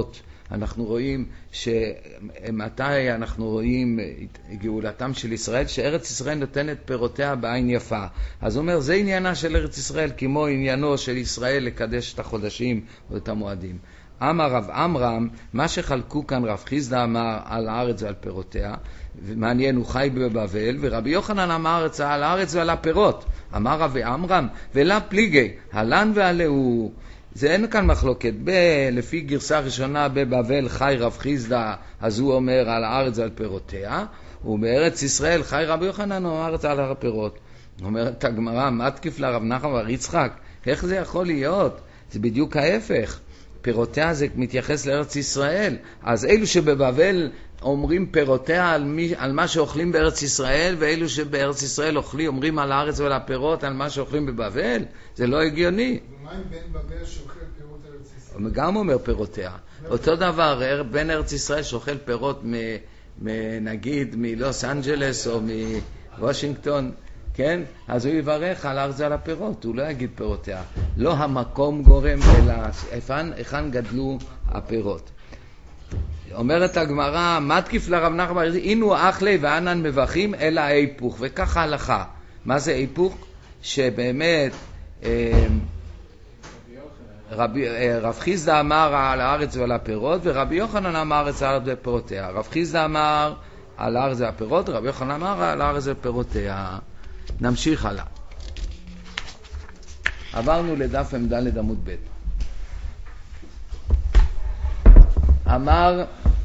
אנחנו רואים שמתי אנחנו רואים גאולתם של ישראל, שארץ ישראל נותנת פירותיה בעין יפה. אז הוא אומר, זה עניינה של ארץ ישראל, כמו עניינו של ישראל לקדש את החודשים או את המועדים. אמר רב עמרם, מה שחלקו כאן רב חיסדא אמר על הארץ ועל פירותיה, ומעניין הוא חי בבבל, ורבי יוחנן אמר על הארץ ועל הפירות. אמר רבי עמרם, ולה פליגי, הלן ועלהו. זה אין כאן מחלוקת. ב- לפי גרסה ראשונה בבבל חי רב חיסדא, אז הוא אומר על הארץ ועל פירותיה, ובארץ ישראל חי רבי יוחנן על הארץ ועל הפירות. אומרת הגמרא, מה תקיף לרב נחמן בר יצחק? איך זה יכול להיות? זה בדיוק ההפך. פירותיה זה מתייחס לארץ ישראל. אז אלו שבבבל אומרים פירותיה על, מי, על מה שאוכלים בארץ ישראל, ואלו שבארץ ישראל אוכלים, אומרים על הארץ ועל הפירות על מה שאוכלים בבבל. זה לא הגיוני. ומה אם בן בבל שאוכל פירות ארץ ישראל? הוא גם אומר פירותיה. אותו דבר, בן ארץ ישראל שאוכל פירות מ, מ, נגיד מלוס אנג'לס או מוושינגטון, כן? אז הוא יברך על הארץ ועל הפירות, הוא לא יגיד פירותיה. לא המקום גורם, אלא היכן, היכן גדלו הפירות. אומרת הגמרא, מה תקיף לרב נחמן? אינו אחלי וענן מבכים אלא היפוך, וככה הלכה. מה זה היפוך? שבאמת אה, רבי, אה, רב חיסדא אמר על הארץ ועל הפירות, ורבי יוחנן אמר על הארץ ועל פירותיה. רב חיסדא אמר על הארץ ועל הפירות, רבי יוחנן אמר על הארץ ועל פירותיה. נמשיך הלאה. עברנו לדף עמד עמוד ב'. אמר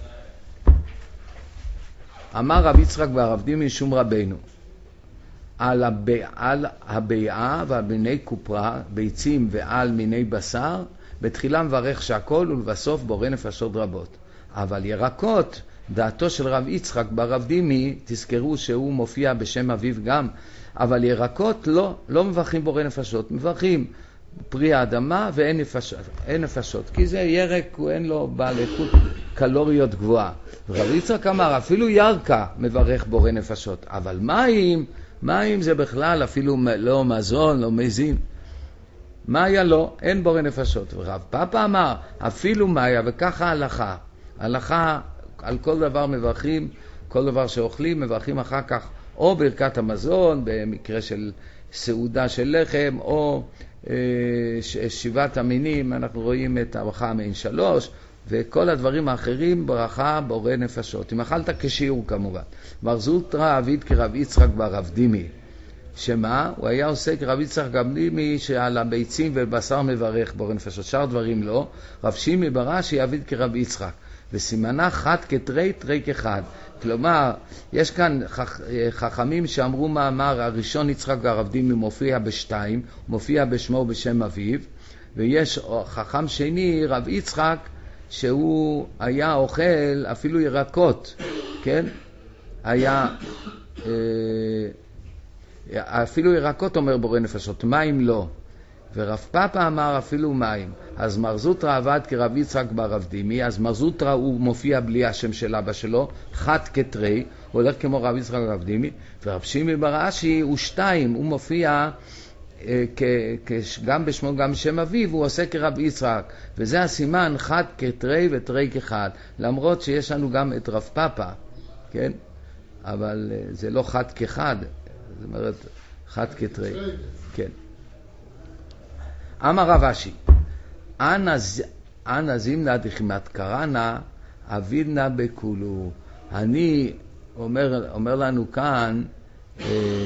אמר רב יצחק והרב דימי משום רבנו, על, הב... על הביעה ועל מיני קופרה, ביצים ועל מיני בשר, בתחילה מברך שהכל ולבסוף בורא נפשות רבות. אבל ירקות, דעתו של רב יצחק ברב דימי, תזכרו שהוא מופיע בשם אביו גם, אבל ירקות לא, לא מברכים בורא נפשות, מברכים פרי האדמה ואין נפשות, אין נפשות, כי זה ירק, הוא אין לו בעל איכות קלוריות גבוהה. רב יצחק אמר, אפילו ירקה מברך בורא נפשות, אבל מים, מים זה בכלל אפילו לא מזון, לא מזין. מאיה לא, אין בורא נפשות. ורב פאפה אמר, אפילו מאיה, וככה הלכה. הלכה על כל דבר מברכים, כל דבר שאוכלים מברכים אחר כך, או ברכת המזון, במקרה של סעודה של לחם, או אה, שבעת המינים, אנחנו רואים את הברכה המין שלוש, וכל הדברים האחרים ברכה בורא נפשות. אם אכלת כשיעור כמובן. מר זוטרא עביד כרב יצחק ברב דימי. שמה? הוא היה עושה כרב יצחק גם דימי שעל הביצים ובשר מברך בורא נפשות. שאר דברים לא. רב שימי ברש"י עביד כרב יצחק. וסימנה חד כתרי תרי כחד. כלומר, יש כאן חכ... חכמים שאמרו מאמר, הראשון יצחק והרב דימי מופיע בשתיים, מופיע בשמו בשם אביו, ויש חכם שני, רב יצחק, שהוא היה אוכל אפילו ירקות, כן? היה אה, אפילו ירקות אומר בורא נפשות, מים לא. ורב פאפה אמר אפילו מים. אז מר זוטרא עבד כרב יצחק ברב דימי, אז מר זוטרא הוא מופיע בלי השם של אבא שלו, חד כתרי, הוא הולך כמו רב יצחק ברב דימי, ורב שימי ברש"י הוא שתיים, הוא מופיע אה, כ, כ, גם בשמו גם בשם אביו, הוא עושה כרב יצחק, וזה הסימן חד כתרי ותרי כחד, למרות שיש לנו גם את רב פאפה, כן? אבל אה, זה לא חד כחד, זאת אומרת חד כתרי, כן. אמר רב אשי, אנא זימנה דחימת קרנה, אבידנה בכולו. אני, אומר, אומר לנו כאן, אה,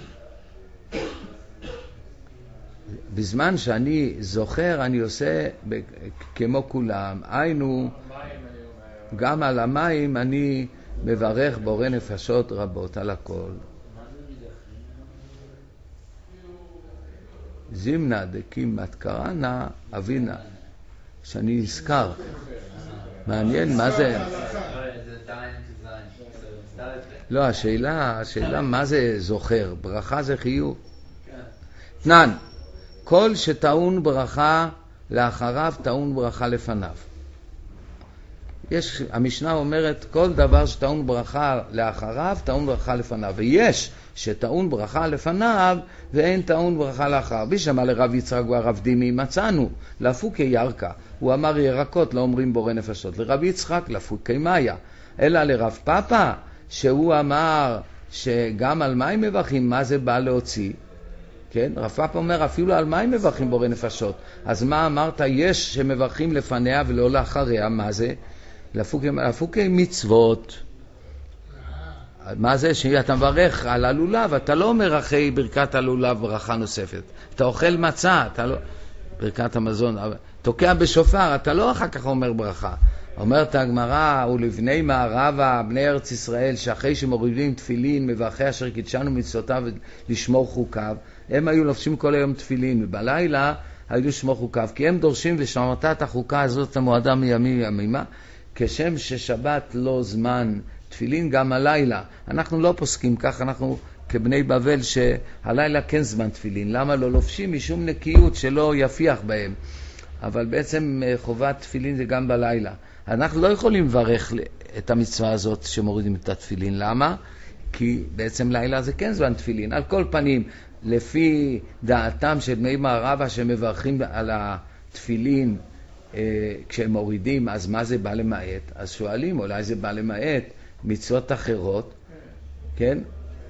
בזמן שאני זוכר, אני עושה ב, כמו כולם. היינו, גם על המים אני מברך בורא נפשות רבות על הכל. זימנה דקימת קרנה אבינה, שאני נזכר. מעניין מה זה. לא, השאלה, השאלה מה זה זוכר. ברכה זה חיוב. תנן, כל שטעון ברכה לאחריו טעון ברכה לפניו. יש, המשנה אומרת כל דבר שטעון ברכה לאחריו טעון ברכה לפניו, ויש שטעון ברכה לפניו ואין טעון ברכה לאחריו. בשמה לרב יצחק והרב דימי מצאנו לפוקי ירקה, הוא אמר ירקות, לא אומרים בורא נפשות. לרבי יצחק לפוקי מאיה, אלא לרב פאפה, שהוא אמר שגם על מים מברכים, מה זה בא להוציא? כן? רב פאפה אומר אפילו על מים מברכים בורא נפשות. אז מה אמרת? יש שמברכים לפניה ולא לאחריה, מה זה? לפוקי, לפוקי מצוות. מה זה? שאתה מברך על הלולב, אתה לא אומר אחרי ברכת הלולב ברכה נוספת. אתה אוכל מצה, אתה לא... ברכת המזון, תוקע בשופר, אתה לא אחר כך אומר ברכה. אומרת הגמרא, ולבני מערבה, בני ארץ ישראל, שאחרי שמורידים תפילין, מברכי אשר קידשנו מצוותיו לשמור חוקיו, הם היו לובשים כל היום תפילין, ובלילה היו לשמור חוקיו, כי הם דורשים ושמרת את החוקה הזאת המועדה מימים ימימה, כשם ששבת לא זמן תפילין גם הלילה. אנחנו לא פוסקים כך, אנחנו כבני בבל שהלילה כן זמן תפילין. למה לא לובשים? משום נקיות שלא יפיח בהם. אבל בעצם חובת תפילין זה גם בלילה. אנחנו לא יכולים לברך את המצווה הזאת שמורידים את התפילין. למה? כי בעצם לילה זה כן זמן תפילין. על כל פנים, לפי דעתם של בני מערבה שמברכים על התפילין אה, כשהם מורידים, אז מה זה בא למעט? אז שואלים, אולי זה בא למעט מצוות אחרות, כן?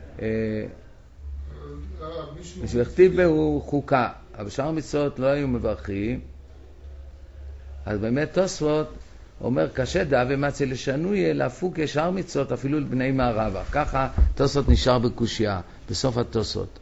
משלכתיב הוא חוקה, אבל שאר מצוות לא היו מברכים. אז באמת תוספות אומר קשה דא ומצא לשנוי להפוק שאר מצוות אפילו לבני מערבה. ככה תוספות נשאר בקושיה בסוף התוספות.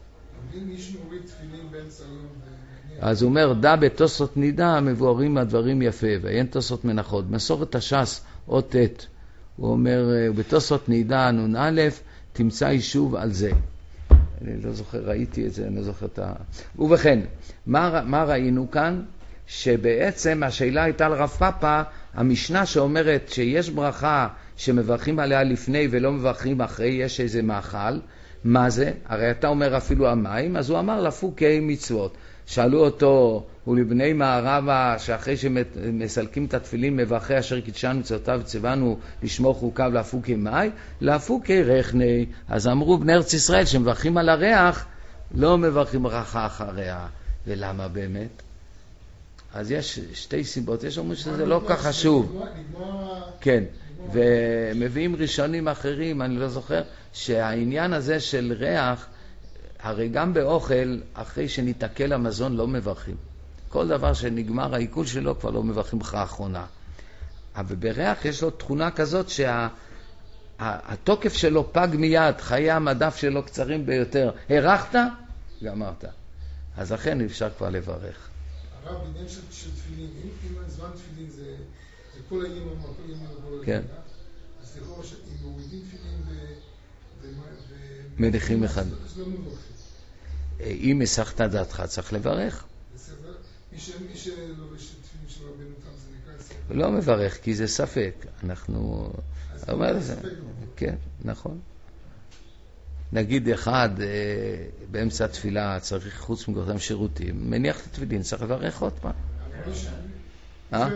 אז הוא אומר דא בתוספות נידע מבוארים הדברים יפה, ואין תוספות מנחות. מסורת הש"ס או ת' הוא אומר בתוספות נידע נון א' תמצא יישוב על זה. אני לא זוכר, ראיתי את זה, אני לא זוכר את ה... ובכן, מה, מה ראינו כאן? שבעצם השאלה הייתה על רב פאפה, המשנה שאומרת שיש ברכה שמברכים עליה לפני ולא מברכים אחרי, יש איזה מאכל. מה זה? הרי אתה אומר אפילו המים, אז הוא אמר לפוקי מצוות. שאלו אותו, ולבני מערבה, שאחרי שמסלקים את התפילין מברכי אשר קידשנו מצוותיו וצוונו לשמור חוקיו להפוקי מאי, להפוקי רחני. אז אמרו בני ארץ ישראל שמברכים על הריח, לא מברכים ברכה אחריה. ולמה באמת? אז יש שתי סיבות, יש אומרים שזה לא כך חשוב. כן, ומביאים ראשונים אחרים, אני לא זוכר, שהעניין הזה של ריח, הרי גם באוכל, אחרי שנתעכל המזון לא מברכים. כל דבר שנגמר העיכול שלו כבר לא מברכים ברכה אחרונה. אבל בריח יש לו תכונה כזאת שהתוקף שה, שלו פג מיד, חיי המדף שלו קצרים ביותר. הרחת? גמרת. אז לכן אפשר כבר לברך. הרב, בעניין של, של תפילין, אם, אם זמן תפילין זה, זה כל הימים, כל הימים, כל כן. הימים, אז לכאורה שאם מורידים תפילין ו... ו... מניחים אחד. אז לא מברכים. אם הסחת דעתך, צריך לברך. מי שלובש תפילין של רבנו תם זה נקרא ספק. לא מברך, כי זה ספק. אנחנו... אומר זה. כן, נכון. נגיד אחד, באמצע התפילה צריך חוץ מגורתם שירותים, מניח את התפילין, צריך לברך עוד פעם. אה?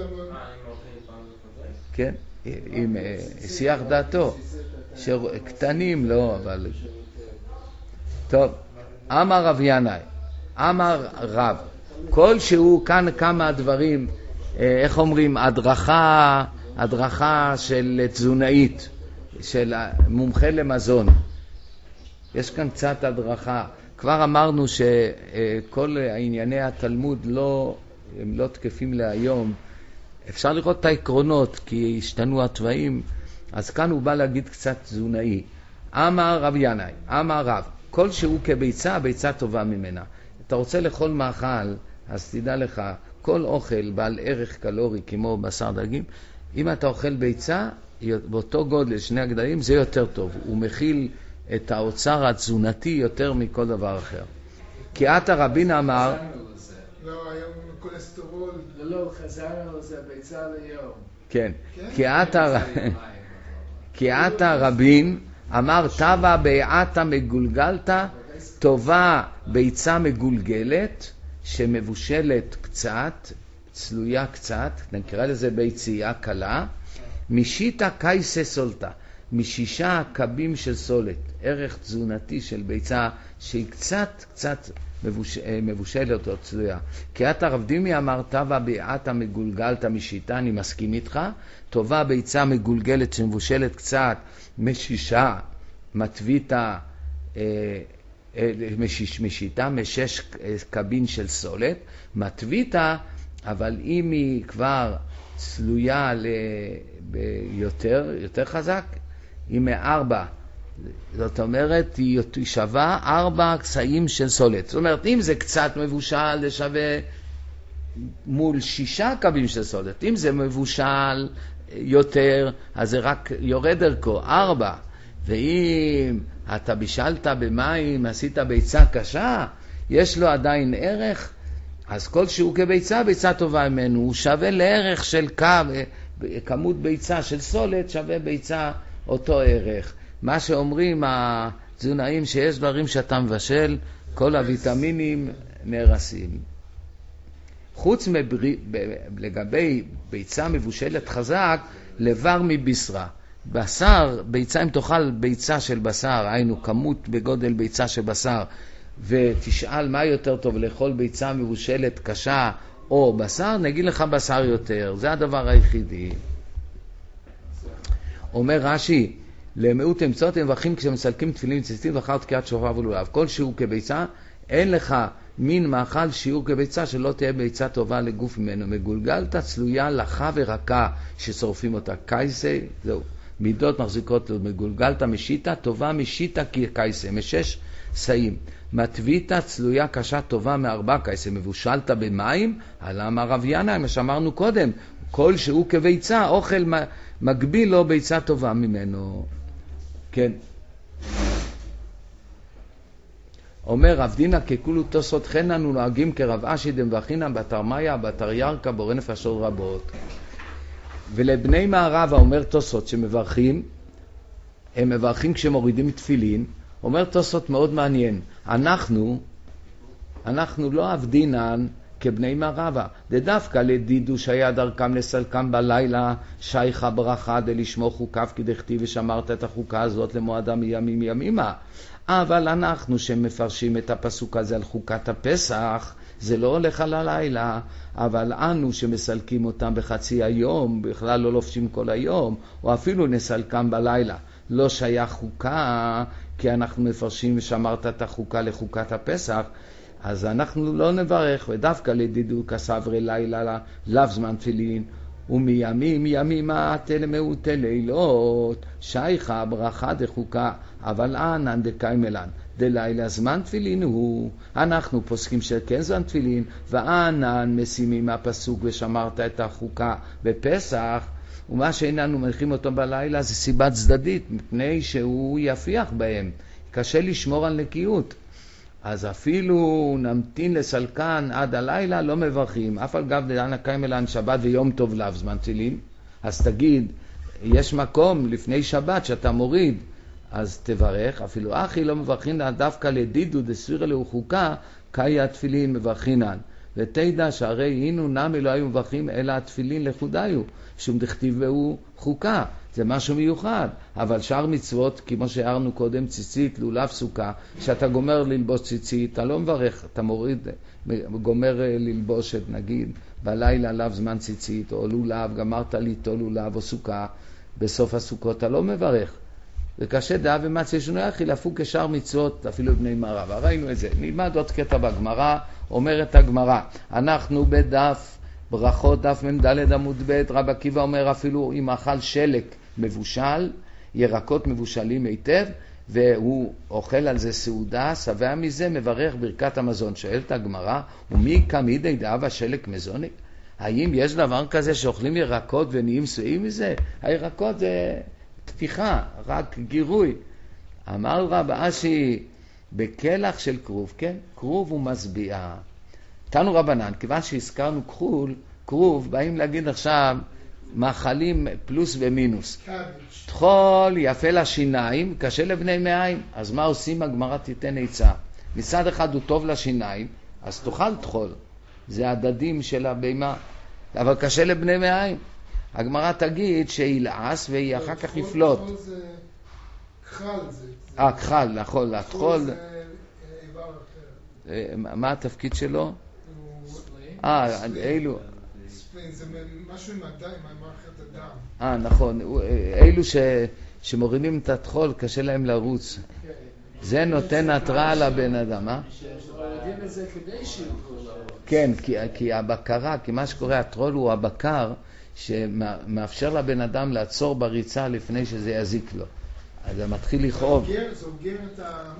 כן, אם שיח דעתו. קטנים לא, אבל... טוב, אמר רב ינאי, אמר רב, כל שהוא כאן כמה דברים, איך אומרים, הדרכה, הדרכה של תזונאית, של מומחה למזון. יש כאן קצת הדרכה. כבר אמרנו שכל ענייני התלמוד לא, הם לא תקפים להיום. אפשר לראות את העקרונות, כי השתנו התוואים, אז כאן הוא בא להגיד קצת תזונאי. אמר רב ינאי, אמר רב, כל שהוא כביצה, הביצה טובה ממנה. אתה רוצה לאכול מאכל, אז תדע לך, כל אוכל בעל ערך קלורי כמו בשר דגים, אם אתה אוכל ביצה, באותו גודל, שני הגדלים, זה יותר טוב. הוא מכיל את האוצר התזונתי יותר מכל דבר אחר. כי עתה רבין אמר... לא, היום קולסטרול. לא, לא, חזרנו לזה, ביצה ליום. כן, כי עתה רבין אמר, טבע בעתה מגולגלתה, טובה ביצה מגולגלת, שמבושלת קצת, צלויה קצת, נקרא לזה ביצייה קלה, משיטה קייסה סולטה, משישה קבים של סולת, ערך תזונתי של ביצה שהיא קצת קצת מבוש... מבושלת או צלויה. כי אתה רב דימי אמרת וביעתה מגולגלת משיטה, אני מסכים איתך, טובה ביצה מגולגלת שמבושלת קצת משישה, מטביתה אה, אה, משיש, משיטה, משש קבין של סולת, מטביתה, אבל אם היא כבר צלויה ל... ביותר, יותר חזק, היא מארבע. זאת אומרת, היא שווה ארבע קצאים של סולת. זאת אומרת, אם זה קצת מבושל, זה שווה מול שישה קבים של סולת. אם זה מבושל יותר, אז זה רק יורד ערכו, ארבע. ואם אתה בישלת במים, עשית ביצה קשה, יש לו עדיין ערך, אז כל שהוא כביצה, ביצה טובה ממנו, הוא שווה לערך של קו, כמות ביצה של סולת, שווה ביצה אותו ערך. מה שאומרים התזונאים, שיש דברים שאתה מבשל, כל הוויטמינים נהרסים. חוץ מברי, לגבי ביצה מבושלת חזק, לבר מבשרה. בשר, ביצה, אם תאכל ביצה של בשר, היינו כמות בגודל ביצה של בשר, ותשאל מה יותר טוב, לאכול ביצה מבושלת קשה או בשר, נגיד לך בשר יותר. זה הדבר היחידי. אומר רש"י, למאות אמצעות הם מברכים כשמסלקים תפילין ציצית ואחר תקיעת שופר ולולב. כל שיעור כביצה, אין לך מין מאכל שיעור כביצה שלא תהיה ביצה טובה לגוף ממנו. מגולגלת צלויה לחה ורקה ששורפים אותה. קייסה, זהו. מידות מחזיקות לו. מגולגלת משיטה, טובה משיטה קייסה, משש סעים. מטביתה צלויה קשה טובה מארבע קייסה. מבושלת במים, עלה רב ינאי, מה שאמרנו קודם. כל שהוא כביצה, אוכל מגביל לו ביצה טובה ממנו. כן. אומר רב דינא ככולו תוספות חן אנו נוהגים כרב אשי דמבחינן בתר מאיה בתר ירקא בורא נפשות רבות. ולבני מערבה אומר תוספות שמברכים, הם מברכים כשמורידים תפילין. אומר תוספות מאוד מעניין, אנחנו אנחנו לא עבדינן כבני מערבה, דווקא לדידו שהיה דרכם לסלקם בלילה שייכה ברכה דלשמו חוקיו כדכתיב ושמרת את החוקה הזאת למועדה מימים ימימה. אבל אנחנו שמפרשים את הפסוק הזה על חוקת הפסח, זה לא הולך על הלילה, אבל אנו שמסלקים אותם בחצי היום, בכלל לא לובשים כל היום, או אפילו נסלקם בלילה, לא שייך חוקה, כי אנחנו מפרשים ושמרת את החוקה לחוקת הפסח, אז אנחנו לא נברך, ודווקא לדידו כסברי לילה, לאו זמן תפילין, ומימים ימימה תלמאות לילות, שייכה ברכה דחוקה, אבל אנן דקיימלן, דלילה זמן תפילין הוא, אנחנו פוסקים שכן זמן תפילין, ואנן משימים הפסוק ושמרת את החוקה בפסח, ומה שאיננו מניחים אותו בלילה זה סיבה צדדית, מפני שהוא יפיח בהם, קשה לשמור על נקיות. אז אפילו נמתין לסלקן עד הלילה, לא מברכים. אף על גב דלנה קיימלן שבת ויום טוב לאו זמן תפילין. אז תגיד, יש מקום לפני שבת שאתה מוריד, אז תברך. אפילו אחי לא מברכינן דווקא לדידו דסבירה לו חוקה, קאי התפילין מברכינן. ותדע שהרי הינו נמי לא היו מברכים אלא התפילין לחודיו, שום דכתיב והוא חוקה. זה משהו מיוחד, אבל שאר מצוות, כמו שהערנו קודם, ציצית, לולב, סוכה, שאתה גומר ללבוש ציצית, אתה לא מברך, אתה מוריד, גומר ללבוש את, נגיד, בלילה לאו זמן ציצית, או לולב, גמרת ליטול לולב או סוכה, בסוף הסוכות אתה לא מברך. וקשה דעה ומצא ישנו יחי, לפו כשאר מצוות, אפילו בני מערבה. ראינו את זה. נלמד עוד קטע בגמרא, אומרת הגמרא, אנחנו בדף, ברכות דף ממדלת עמוד ב', רב עקיבא אומר אפילו אם אכל שלק מבושל, ירקות מבושלים היטב, והוא אוכל על זה סעודה, שבע מזה מברך ברכת המזון. שואלת הגמרא, ומי כמידי דאבה שלק מזוני? האם יש דבר כזה שאוכלים ירקות ונהיים שבעים מזה? הירקות זה פתיחה, רק גירוי. אמר רב אשי, בכלח של כרוב, כן? כרוב הוא משביע. תנו רבנן, כיוון שהזכרנו כחול, כרוב, באים להגיד עכשיו מאכלים פלוס ומינוס. תחול יפה לשיניים, קשה לבני מעיים. אז מה עושים? הגמרא תיתן עצה. מצד אחד הוא טוב לשיניים, אז תאכל תחול. זה הדדים של הבימה. אבל קשה לבני מעיים. הגמרא תגיד שילעס והיא אחר כך יפלוט. תחול זה כחל. אה, כחל, נכון. התחול... זה איבר אחר. מה התפקיד שלו? אה, אילו... זה משהו עם הדם, עם מערכת הדם. אה, נכון. אילו ש... שמורידים את הטחול, קשה להם לרוץ. זה נותן התראה לבן אדם, אה? שמורידים את זה כדי שיוכלו לרוץ. כן, כי, כי הבקרה, כי מה שקורה, הטחול הוא הבקר שמאפשר לבן אדם לעצור בריצה לפני שזה יזיק לו. אז זה מתחיל לכאוב. זה אוגר את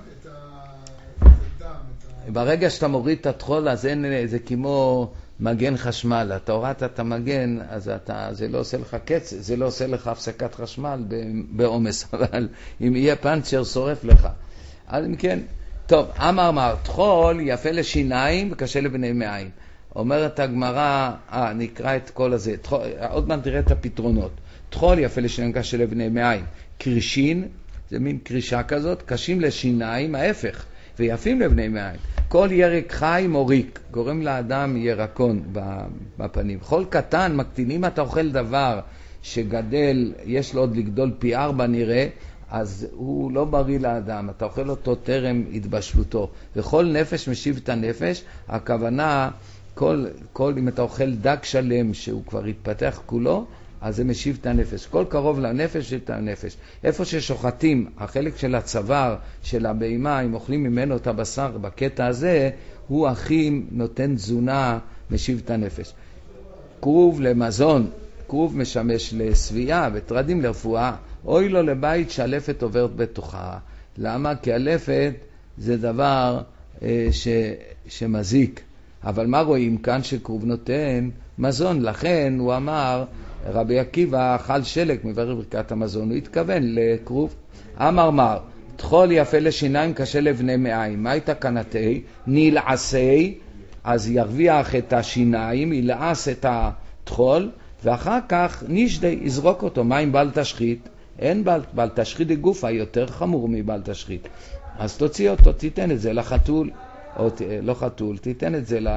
הדם. ברגע שאתה מוריד את הטחול, אז אין, זה כמו מגן חשמל. אתה הורדת את המגן, אז אתה, זה לא עושה לך קץ, זה לא עושה לך הפסקת חשמל בעומס, אבל אם יהיה פנצ'ר, שורף לך. אז אם כן, טוב, אמר אמר, טחול יפה לשיניים וקשה לבני מעיים. אומרת הגמרא, אה, נקרא את כל הזה, טחול, עוד מעט תראה את הפתרונות. טחול יפה לשיניים קשה לבני מעיים. קרישין, זה מין קרישה כזאת, קשים לשיניים, ההפך, ויפים לבני מעיים. כל ירק חי מוריק, גורם לאדם ירקון בפנים. חול קטן, מקטינים, אתה אוכל דבר שגדל, יש לו עוד לגדול פי ארבע נראה, אז הוא לא בריא לאדם, אתה אוכל אותו טרם התבשלותו. וכל נפש משיב את הנפש, הכוונה, כל, כל, אם אתה אוכל דג שלם שהוא כבר התפתח כולו, אז זה משיב את הנפש. כל קרוב לנפש את הנפש. איפה ששוחטים, החלק של הצוואר של הבהמה, אם אוכלים ממנו את הבשר בקטע הזה, הוא הכי נותן תזונה, משיב את הנפש. כרוב למזון, כרוב משמש לסבייה וטרדים לרפואה, אוי לו לבית שהלפת עוברת בתוכה. למה? כי הלפת זה דבר אה, ש, שמזיק. אבל מה רואים כאן? שכרוב נותן מזון. לכן הוא אמר, רבי עקיבא אכל שלג מברך ברכת המזון, הוא התכוון לכרוב. אמר מר, טחול יפה לשיניים קשה לבני מעיים. מה הייתה כנתי? נלעשי, אז ירוויח את השיניים, ילעס את הטחול, ואחר כך נשדי, יזרוק אותו. מה עם בל תשחית? אין בל, בל תשחית גופה, יותר חמור מבל תשחית. אז תוציא אותו, תיתן את זה לחתול, או לא חתול, תיתן את זה ל...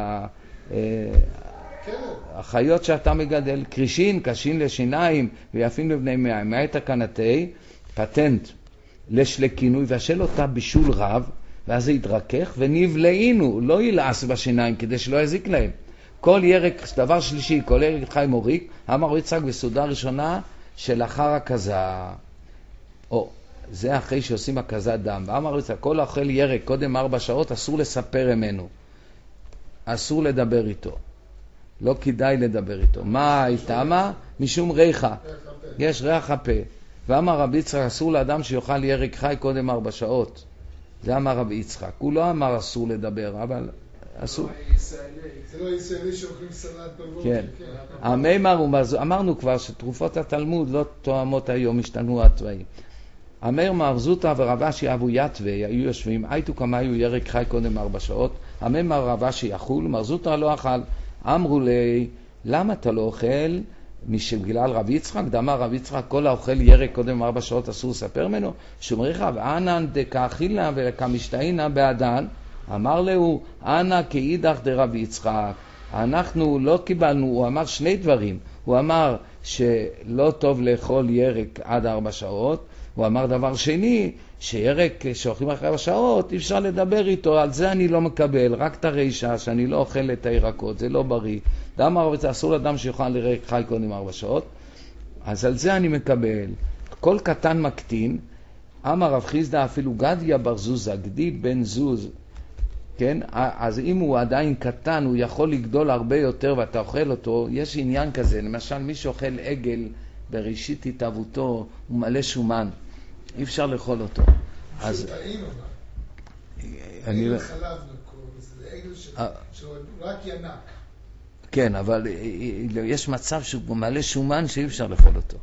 החיות שאתה מגדל, קרישין, קשין לשיניים ויפים לבני מעיים. מה הייתה כנתי? פטנט לשלכינוי, והשל אותה בישול רב, ואז זה יתרכך, ונבלעינו, לא ילעס בשיניים כדי שלא יזיק להם. כל ירק, דבר שלישי, כל ירק חי מוריק, אמר יצחק בסעודה ראשונה שלאחר הכזה, או זה אחרי שעושים הכזה דם, ואמר יצחק, כל אוכל ירק קודם ארבע שעות אסור לספר ממנו, אסור לדבר איתו, לא כדאי לדבר איתו. מה הייתה? מה? משום ריחה, יש ריח הפה. ואמר רבי יצחק, אסור לאדם שיאכל ירק חי קודם ארבע שעות. זה אמר רבי יצחק. הוא לא אמר אסור לדבר, אבל אסור. זה לא ישראלי שאוכלים סלט בבוקר. כן. המימר, אמרנו כבר שתרופות התלמוד לא תואמות היום, השתנו התוואים. המר מרזוטה ורבשי אבו יתווה היו יושבים, הייתו כמה היו ירק חי קודם ארבע שעות. המר רבשי אכול, מרזוטה לא אכל. אמרו לי, למה אתה לא אוכל? משבגלל רב יצחק, דאמר רב יצחק, כל האוכל ירק קודם ארבע שעות אסור לספר ממנו. שומריך, ואנן דקאכילה וכמשתאינה בעדן. אמר לו, אנא כאידך דרב יצחק. אנחנו לא קיבלנו, הוא אמר שני דברים. הוא אמר שלא טוב לאכול ירק עד ארבע שעות. הוא אמר דבר שני, שירק שאוכלים אחרי ארבע שעות, אי אפשר לדבר איתו, על זה אני לא מקבל, רק את הרישה, שאני לא אוכל את הירקות, זה לא בריא. דאמר רב, אסור לאדם שיאכל ירק חי קודם ארבע שעות, אז על זה אני מקבל. כל קטן מקטין, אמר רב חיסדא אפילו גדיה בר זוזה, גדי בן זוז, כן? אז אם הוא עדיין קטן, הוא יכול לגדול הרבה יותר ואתה אוכל אותו, יש עניין כזה, למשל מי שאוכל עגל בראשית התאבותו, הוא מלא שומן, אי אפשר לאכול אותו. אז טעים אבל. עגל חלב נקור, זה עגל שהוא רק ינק. כן, אבל יש מצב שהוא מלא שומן שאי אפשר לאכול אותו.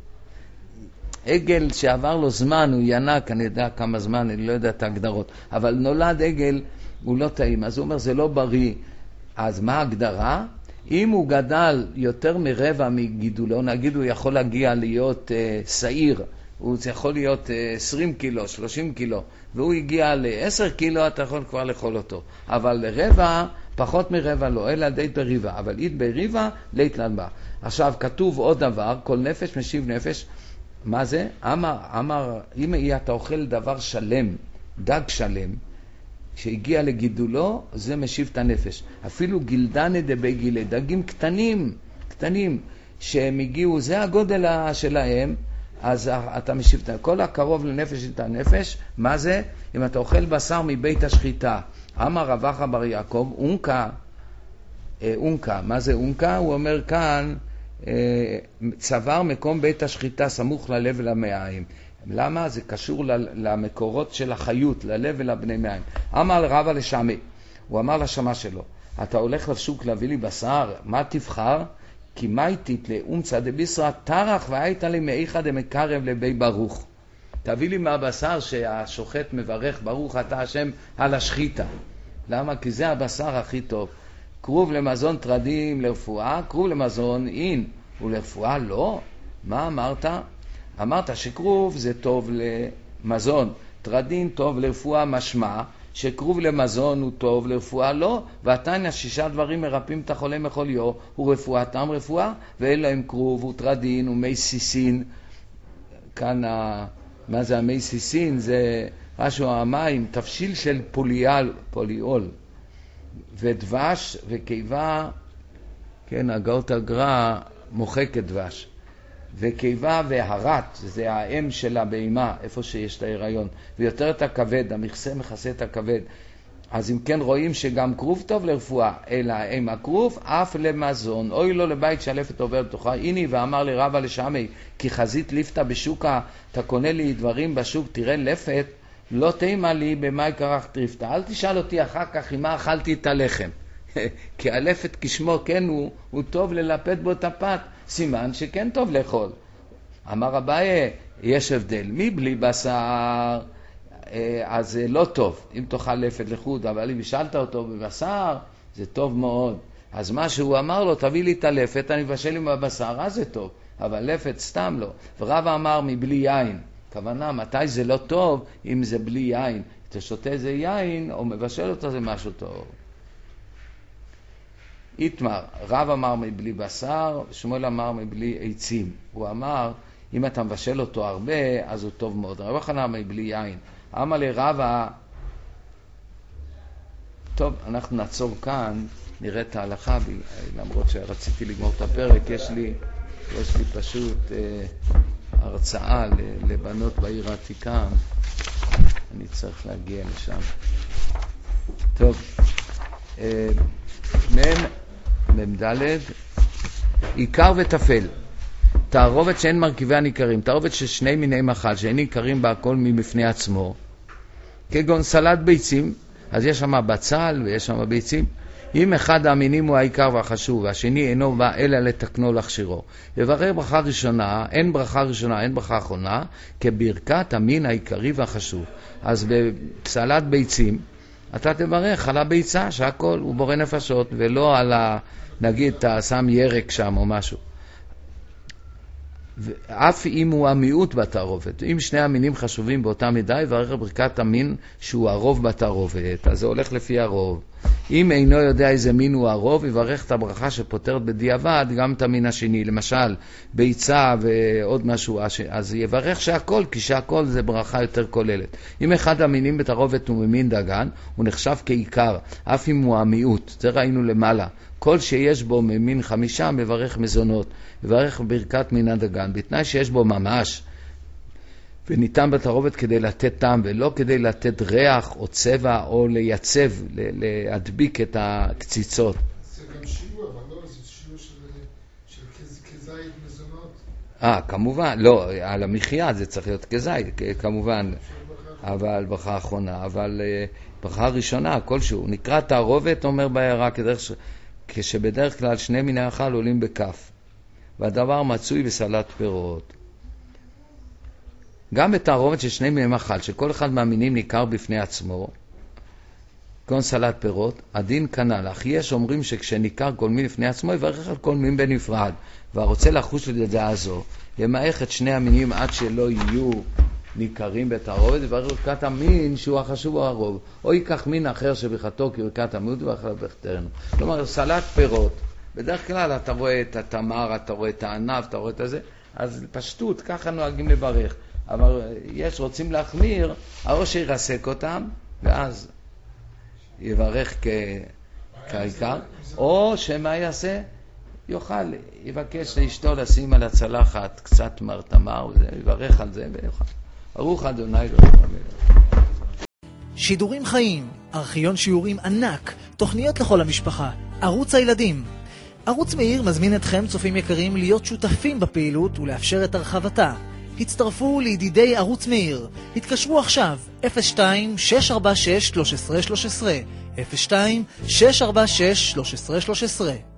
עגל שעבר לו זמן, הוא ינק, אני יודע כמה זמן, אני לא יודע את ההגדרות, אבל נולד עגל, הוא לא טעים, אז הוא אומר זה לא בריא. אז מה ההגדרה? אם הוא גדל יותר מרבע מגידולו, נגיד הוא יכול להגיע להיות אה, שעיר, הוא יכול להיות אה, עשרים קילו, שלושים קילו, והוא הגיע ל-עשרה קילו, אתה יכול כבר לאכול אותו. אבל לרבע, פחות מרבע לא, אלא די בריבה, אבל אית בריבה, לית לנבא. עכשיו, כתוב עוד דבר, כל נפש משיב נפש, מה זה? אמר, אמר, אם אתה אוכל דבר שלם, דג שלם, שהגיע לגידולו, זה משיב את הנפש. אפילו גילדנה דבי גילי, דגים קטנים, קטנים, שהם הגיעו, זה הגודל שלהם, אז אתה משיב את הנפש. כל הקרוב לנפש את הנפש, מה זה? אם אתה אוכל בשר מבית השחיטה, אמר רב אחא בר יעקב, אונקה, אונקה, מה זה אונקה? הוא אומר כאן, צוואר מקום בית השחיטה סמוך ללב ולמעיים. למה? זה קשור למקורות של החיות, ללב ולבני מעיים. אמר רבא לשמי, הוא אמר לשמה שלו, אתה הולך לשוק להביא לי בשר, מה תבחר? כי מה איתית לאומצא דביסרא תרח והיית לי מאיכא דמקרב לבי ברוך. תביא לי מהבשר שהשוחט מברך ברוך אתה השם על השחיטה. למה? כי זה הבשר הכי טוב. קרוב למזון טרדים לרפואה, קרוב למזון אין, ולרפואה לא. מה אמרת? אמרת שקרוב זה טוב למזון, טרדין טוב לרפואה, משמע שקרוב למזון הוא טוב לרפואה לא, ועתניא שישה דברים מרפאים את החולה מכל יום, הוא רפואתם רפואה, ואין להם קרוב, הוא טרדין, הוא מי סיסין. כאן ה... מה זה המי סיסין? זה משהו המים, תפשיל של פוליאל, פוליאול, ודבש וקיבה, כן, הגאות הגרא מוחקת דבש, וקיבה והרת, זה האם של הבהמה, איפה שיש את ההיריון, ויותר את הכבד, המכסה מכסה את הכבד. אז אם כן רואים שגם קרוב טוב לרפואה, אלא האם הקרוב אף למזון, אוי לו לבית שלפת עובר תוכה. הנה ואמר לי רבא לשמי, כי חזית ליפתא בשוקה, אתה קונה לי דברים בשוק, תראה לפת, לא תימה לי במאי קרח טריפתא. אל תשאל אותי אחר כך עם מה אכלתי את הלחם. כי הלפת כשמו כן הוא, הוא טוב ללפת בו את הפת, סימן שכן טוב לאכול. אמר אביי, יש הבדל, מי בלי בשר, אז זה לא טוב, אם תאכל לפת לחוד, אבל אם השאלת אותו בבשר, זה טוב מאוד. אז מה שהוא אמר לו, תביא לי את הלפת, אני מבשל עם הבשר, אז זה טוב, אבל לפת סתם לא. ורבא אמר מבלי יין, כוונה, מתי זה לא טוב אם זה בלי יין? אתה שותה איזה יין או מבשל אותו, זה משהו טוב. איתמר, רב אמר מבלי בשר, שמואל אמר מבלי עצים. הוא אמר, אם אתה מבשל אותו הרבה, אז הוא טוב מאוד. רב חנן מבלי יין. אמר לי רבא, טוב, אנחנו נעצור כאן, נראה את ההלכה, למרות שרציתי לגמור את הפרק, יש לי, יש לי פשוט אה, הרצאה לבנות בעיר העתיקה, אני צריך להגיע לשם. טוב, אה, מם, ממדלת, עיקר ותפל, תערובת שאין מרכיבי הניכרים, תערובת ששני מיני מחל שאין ניכרים בה הכל מבפני עצמו, כגון סלט ביצים, אז יש שם בצל ויש שם ביצים. אם אחד המינים הוא העיקר והחשוב והשני אינו בא אלא לתקנו להכשירו, יברר ברכה ראשונה, אין ברכה ראשונה, אין ברכה אחרונה, כברכת המין העיקרי והחשוב. אז בסלט ביצים אתה תברך על הביצה שהכל הוא בורא נפשות, ולא על ה... נגיד אתה שם ירק שם או משהו. אף אם הוא המיעוט בתערובת, אם שני המינים חשובים באותה מידה, יברך ברכת המין שהוא הרוב בתערובת, אז זה הולך לפי הרוב. אם אינו יודע איזה מין הוא הרוב, יברך את הברכה שפותרת בדיעבד גם את המין השני, למשל ביצה ועוד משהו, אז יברך שהכל, כי שהכל זה ברכה יותר כוללת. אם אחד המינים בתערובת הוא ממין דגן, הוא נחשב כעיקר, אף אם הוא המיעוט, זה ראינו למעלה. כל שיש בו ממין חמישה מברך מזונות, מברך ברכת מין הדגן, בתנאי שיש בו ממש, וניתן בתערובת כדי לתת טעם, ולא כדי לתת ריח או צבע או לייצב, להדביק את הקציצות. זה גם שיעור, אבל לא, זה שיעור של, של כזית מזונות. אה, כמובן, לא, על המחיה זה צריך להיות כזית, כמובן, אבל ברכה האחרונה, אבל ברכה הראשונה, כלשהו, נקרא תערובת, אומר בעיירה, כדרך ש... כשבדרך כלל שני מיני האכל עולים בכף, והדבר מצוי בסלט פירות. גם בתערובת של שני מיני מאכל, שכל אחד מהמינים ניכר בפני עצמו, כגון סלט פירות, הדין כנ"ל. אך יש אומרים שכשניכר כל מין לפני עצמו, יברך על כל מין בנפרד, והרוצה לחוש לדעה זו, ימעך את שני המינים עד שלא יהיו ניכרים בתערובת, יברך ברכת המין שהוא החשוב או הרוב, או ייקח מין אחר שברכתו כברכת המיעוט ויברך בכתרנו. כלומר, סלט פירות, בדרך כלל אתה רואה את התמר, אתה רואה את הענב, אתה רואה את הזה, אז פשטות, ככה נוהגים לברך. אבל יש, רוצים להחמיר, או שירסק אותם, ואז יברך כעיקר, או שמה יעשה? יאכל, יבקש לאשתו לשים על הצלחת קצת מרתמה, יברך על זה ויאכל. ברוך אדוני אלוהינו. שידורים חיים, ארכיון שיעורים ענק, תוכניות לכל המשפחה, ערוץ הילדים. ערוץ מאיר מזמין אתכם, צופים יקרים, להיות שותפים בפעילות ולאפשר את הרחבתה. הצטרפו לידידי ערוץ מאיר. התקשרו עכשיו אפס שתיים שש ארבע שש שלוש עשרה שלוש עשרה אפס שתיים שש ארבע שש שלוש עשרה שלוש עשרה.